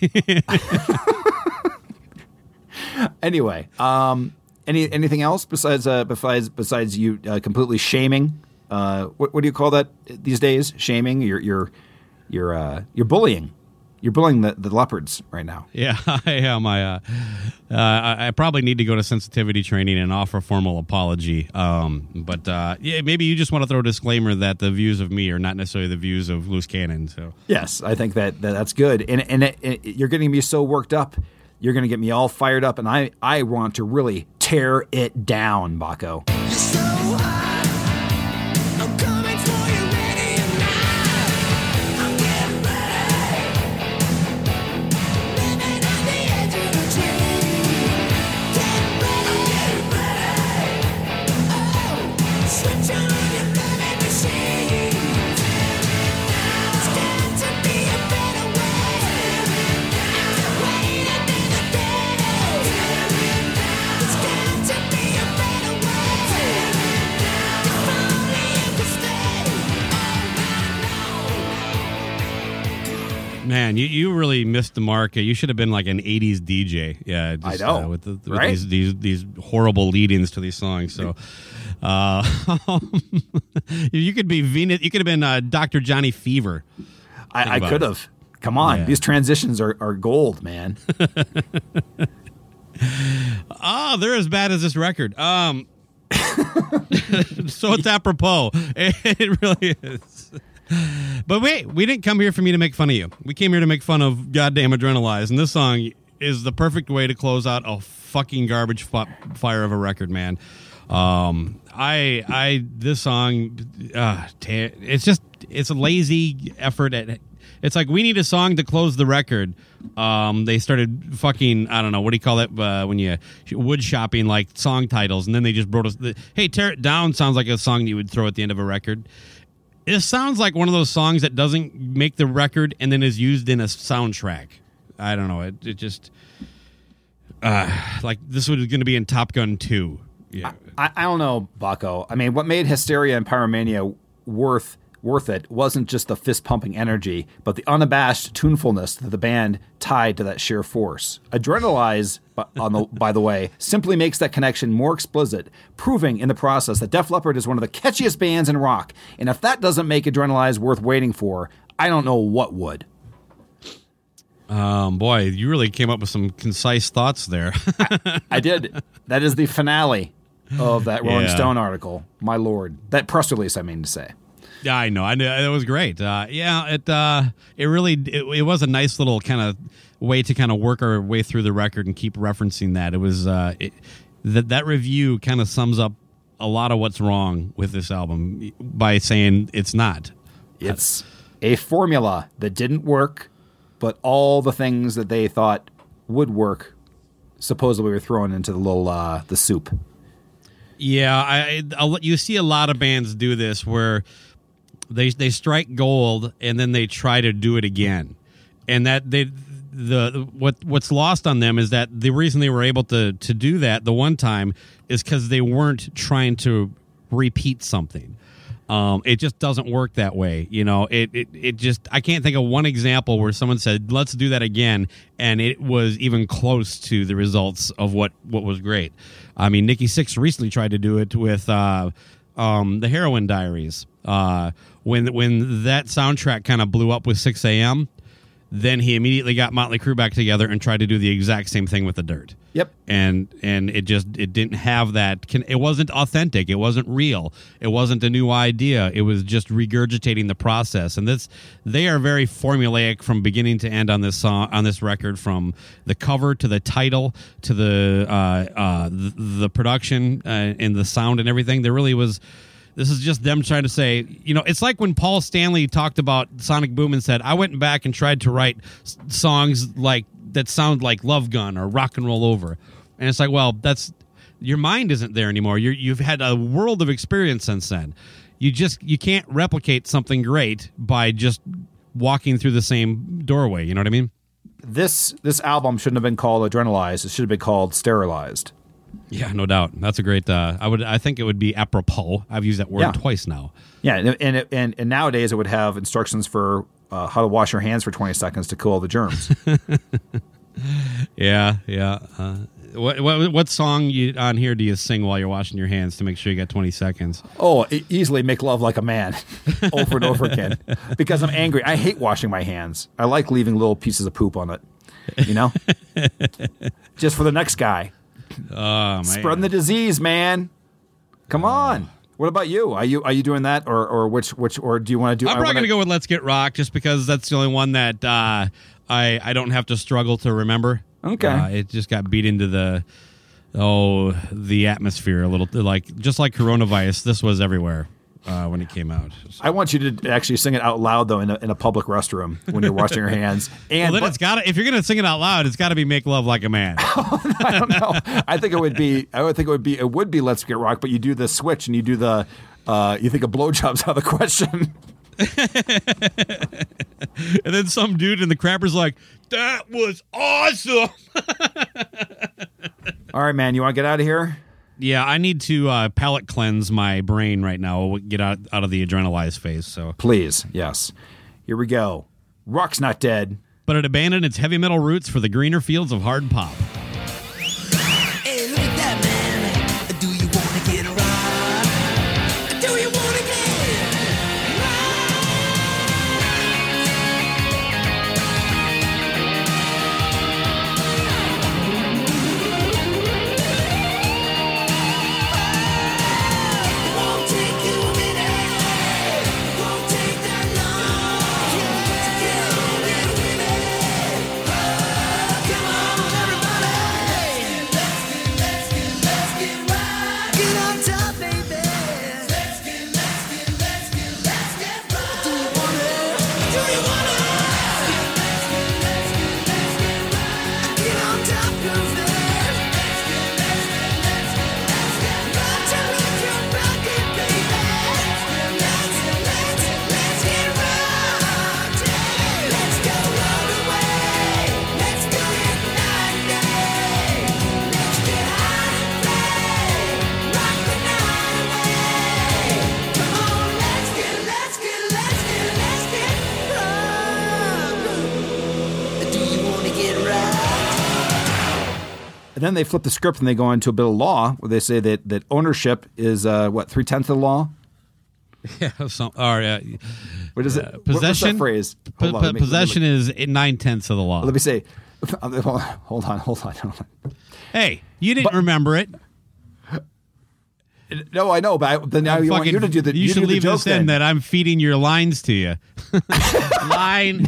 Anyway, um, any anything else besides uh, besides besides you uh, completely shaming? Uh, what, what do you call that these days? Shaming? You're you're you're uh, you're bullying. You're bullying the, the leopards right now. Yeah, I am. I, uh, uh, I I probably need to go to sensitivity training and offer a formal apology. Um, but uh, yeah, maybe you just want to throw a disclaimer that the views of me are not necessarily the views of Loose Cannon. So Yes, I think that, that that's good. And and it, it, you're getting me so worked up. You're going to get me all fired up, and I, I want to really tear it down, Baco. You're so high. I'm coming for you, ready or not. I'm getting ready. Living on the edge of a dream. Getting ready, getting ready. Oh, switch on your loving machine. There's got to be a better way. The way to be the day. There's got to be a better way. If only you could stay. Oh, I know. Man, you, you really missed the mark. You should have been like an eighties D J. Yeah, just, I know, uh, with, the, with right? these, these these horrible lead-ins to these songs. So, uh, you could be Venus. You could have been uh, Doctor Johnny Fever. I, I about could it. have. Come on. Yeah. These transitions are, are gold, man. Oh, they're as bad as this record. Um, so it's apropos. It really is. But wait, we didn't come here for me to make fun of you. We came here to make fun of goddamn Adrenalize, and this song is the perfect way to close out a fucking garbage fu- fire of a record, man. Um, I, I, this song, uh, ta- it's just, it's a lazy effort at. It's like we need a song to close the record. Um, they started fucking, I don't know, what do you call it uh, when you wood shopping like song titles, and then they just wrote us. The, hey, Tear It Down sounds like a song you would throw at the end of a record. It sounds like one of those songs that doesn't make the record and then is used in a soundtrack. I don't know. It, it just uh, like this was going to be in Top Gun two. Yeah, I, I don't know, Baco. I mean, what made Hysteria and Pyromania worth worth it wasn't just the fist-pumping energy, but the unabashed tunefulness that the band tied to that sheer force. Adrenalize, bu- on the, by the way, simply makes that connection more explicit, proving in the process that Def Leppard is one of the catchiest bands in rock. And if that doesn't make Adrenalize worth waiting for, I don't know what would. um, boy, you really came up with some concise thoughts there. I did. That is the finale of that Rolling Yeah. Stone article. My lord. That press release, I mean to say. Yeah, I know. I know. That was great. Uh, yeah, it uh, it really it, it was a nice little kind of way to kind of work our way through the record and keep referencing that. It was uh, it, that that review kind of sums up a lot of what's wrong with this album by saying it's not. It's a formula that didn't work, but all the things that they thought would work supposedly were thrown into the little uh, the soup. Yeah, I, I you see a lot of bands do this where they they strike gold and then they try to do it again, and that they the what what's lost on them is that the reason they were able to to do that the one time is because they weren't trying to repeat something. Um, it just doesn't work that way, you know. It, it it just I can't think of one example where someone said let's do that again, and it was even close to the results of what what was great. I mean, Nikki Sixx recently tried to do it with uh, um, the Heroin Diaries. Uh, when when that soundtrack kind of blew up with six a.m., Then he immediately got Motley Crue back together and tried to do the exact same thing with The Dirt. Yep. And and it just it didn't have that. It wasn't authentic. It wasn't real. It wasn't a new idea. It was just regurgitating the process. And this they are very formulaic from beginning to end on this song, on this record, from the cover to the title to the uh, uh, the, the production uh, and the sound and everything. There really was. This is just them trying to say, you know, it's like when Paul Stanley talked about Sonic Boom and said, I went back and tried to write s- songs like that sound like Love Gun or Rock and Roll Over. And it's like, well, that's your mind isn't there anymore. You're, you've had a world of experience since then. You just you can't replicate something great by just walking through the same doorway. You know what I mean? This this album shouldn't have been called Adrenalized. It should have been called Sterilized. Yeah, no doubt. That's a great. Uh, I would. I think it would be apropos. I've used that word Yeah. twice now. Yeah, and and and, and nowadays it would have instructions for uh, how to wash your hands for twenty seconds to kill all the germs. Yeah, yeah. Uh, what what what song you, on here do you sing while you're washing your hands to make sure you got twenty seconds? Oh, e- easily make love like a man over and over again because I'm angry. I hate washing my hands. I like leaving little pieces of poop on it, you know, just for the next guy. Oh man, Spreading the disease, man. Come on. What about you? Are you are you doing that, or or which which or do you want to do? I'm I probably wanna, gonna go with "Let's Get Rock" just because that's the only one that uh, I I don't have to struggle to remember. Okay. uh, it just got beat into the oh the atmosphere a little, like just like coronavirus. This was everywhere uh, when it came out. I want you to actually sing it out loud though in a, in a public restroom when you're washing your hands. And Well, then but- it's got to if you're gonna sing it out loud, it's got to be "Make Love Like a Man." I don't know. I think it would be. I would think it would be. It would be Let's Get Rock, but you do the switch and you do the. Uh, you think a blowjob's out of the question. And then some dude in the crapper's like, "That was awesome." All right, man. You want to get out of here? Yeah, I need to uh, palate cleanse my brain right now. Get out out of the adrenalized phase. So, Please. Yes. Here we go. Rock's not dead. but it abandoned its heavy metal roots for the greener fields of hard pop. Hey, look at that, man. Do you want to get rocked? Do you want to get rocked? Won't take you a minute. Won't take that long. To get with it. Come on, everybody. Let's get, let's get, let's get right. Get on top, baby. Let's get, let's get, let's get, let's get right. Do you wanna? Do you wanna? Let's get, let's get, let's get right. Get on top, girlfriend. Let's get, let's get, let's get, let's get right. To rock your body, baby. Let's get, let's get, let's get right. Let's go all the way. Let's go get night. Let's get high and play. Rock the night away. Come on, let's get, let's get, let's get, let's get rock. Do you want to get right? And then they flip the script and they go into a bit of law where they say that, that ownership is, uh, what, three-tenths of the law? Yeah, some, or uh, What is it? uh, What- what's that possession. phrase? po- Hold on, po- let me- possession let me- is nine tenths of the law. Let me say. Hold on, hold on, hold on. hold on. Hey, you didn't But- remember it. No, I know, but I, then now I'm you want fucking- you to do the. You do should the leave joke this in then. that I'm feeding your lines to you. Line.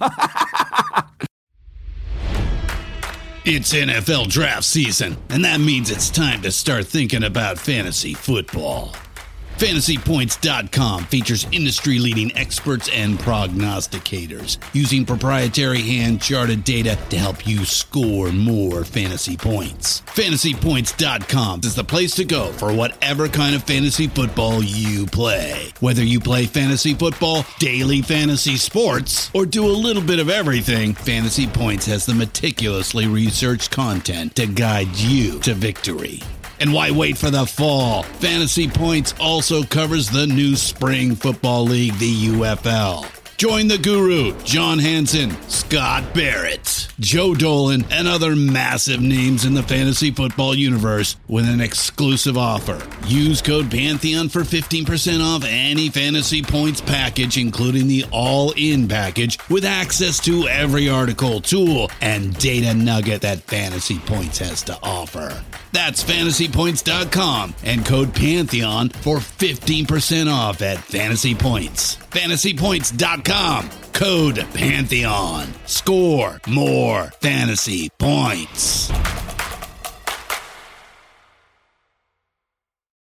It's N F L draft season, and that means it's time to start thinking about fantasy football. Fantasy Points dot com features industry-leading experts and prognosticators using proprietary hand-charted data to help you score more fantasy points. Fantasy Points dot com is the place to go for whatever kind of fantasy football you play. Whether you play fantasy football, daily fantasy sports, or do a little bit of everything, Fantasy Points has the meticulously researched content to guide you to victory. And why wait for the fall? Fantasy Points also covers the new spring football league, the U F L. Join the guru, John Hansen, Scott Barrett, Joe Dolan, and other massive names in the fantasy football universe with an exclusive offer. Use code Pantheon for fifteen percent off any Fantasy Points package, including the all-in package with access to every article, tool, and data nugget that Fantasy Points has to offer. That's fantasy points dot com and code Pantheon for fifteen percent off at Fantasy Points. fantasy points dot com, code Pantheon. Score more fantasy points.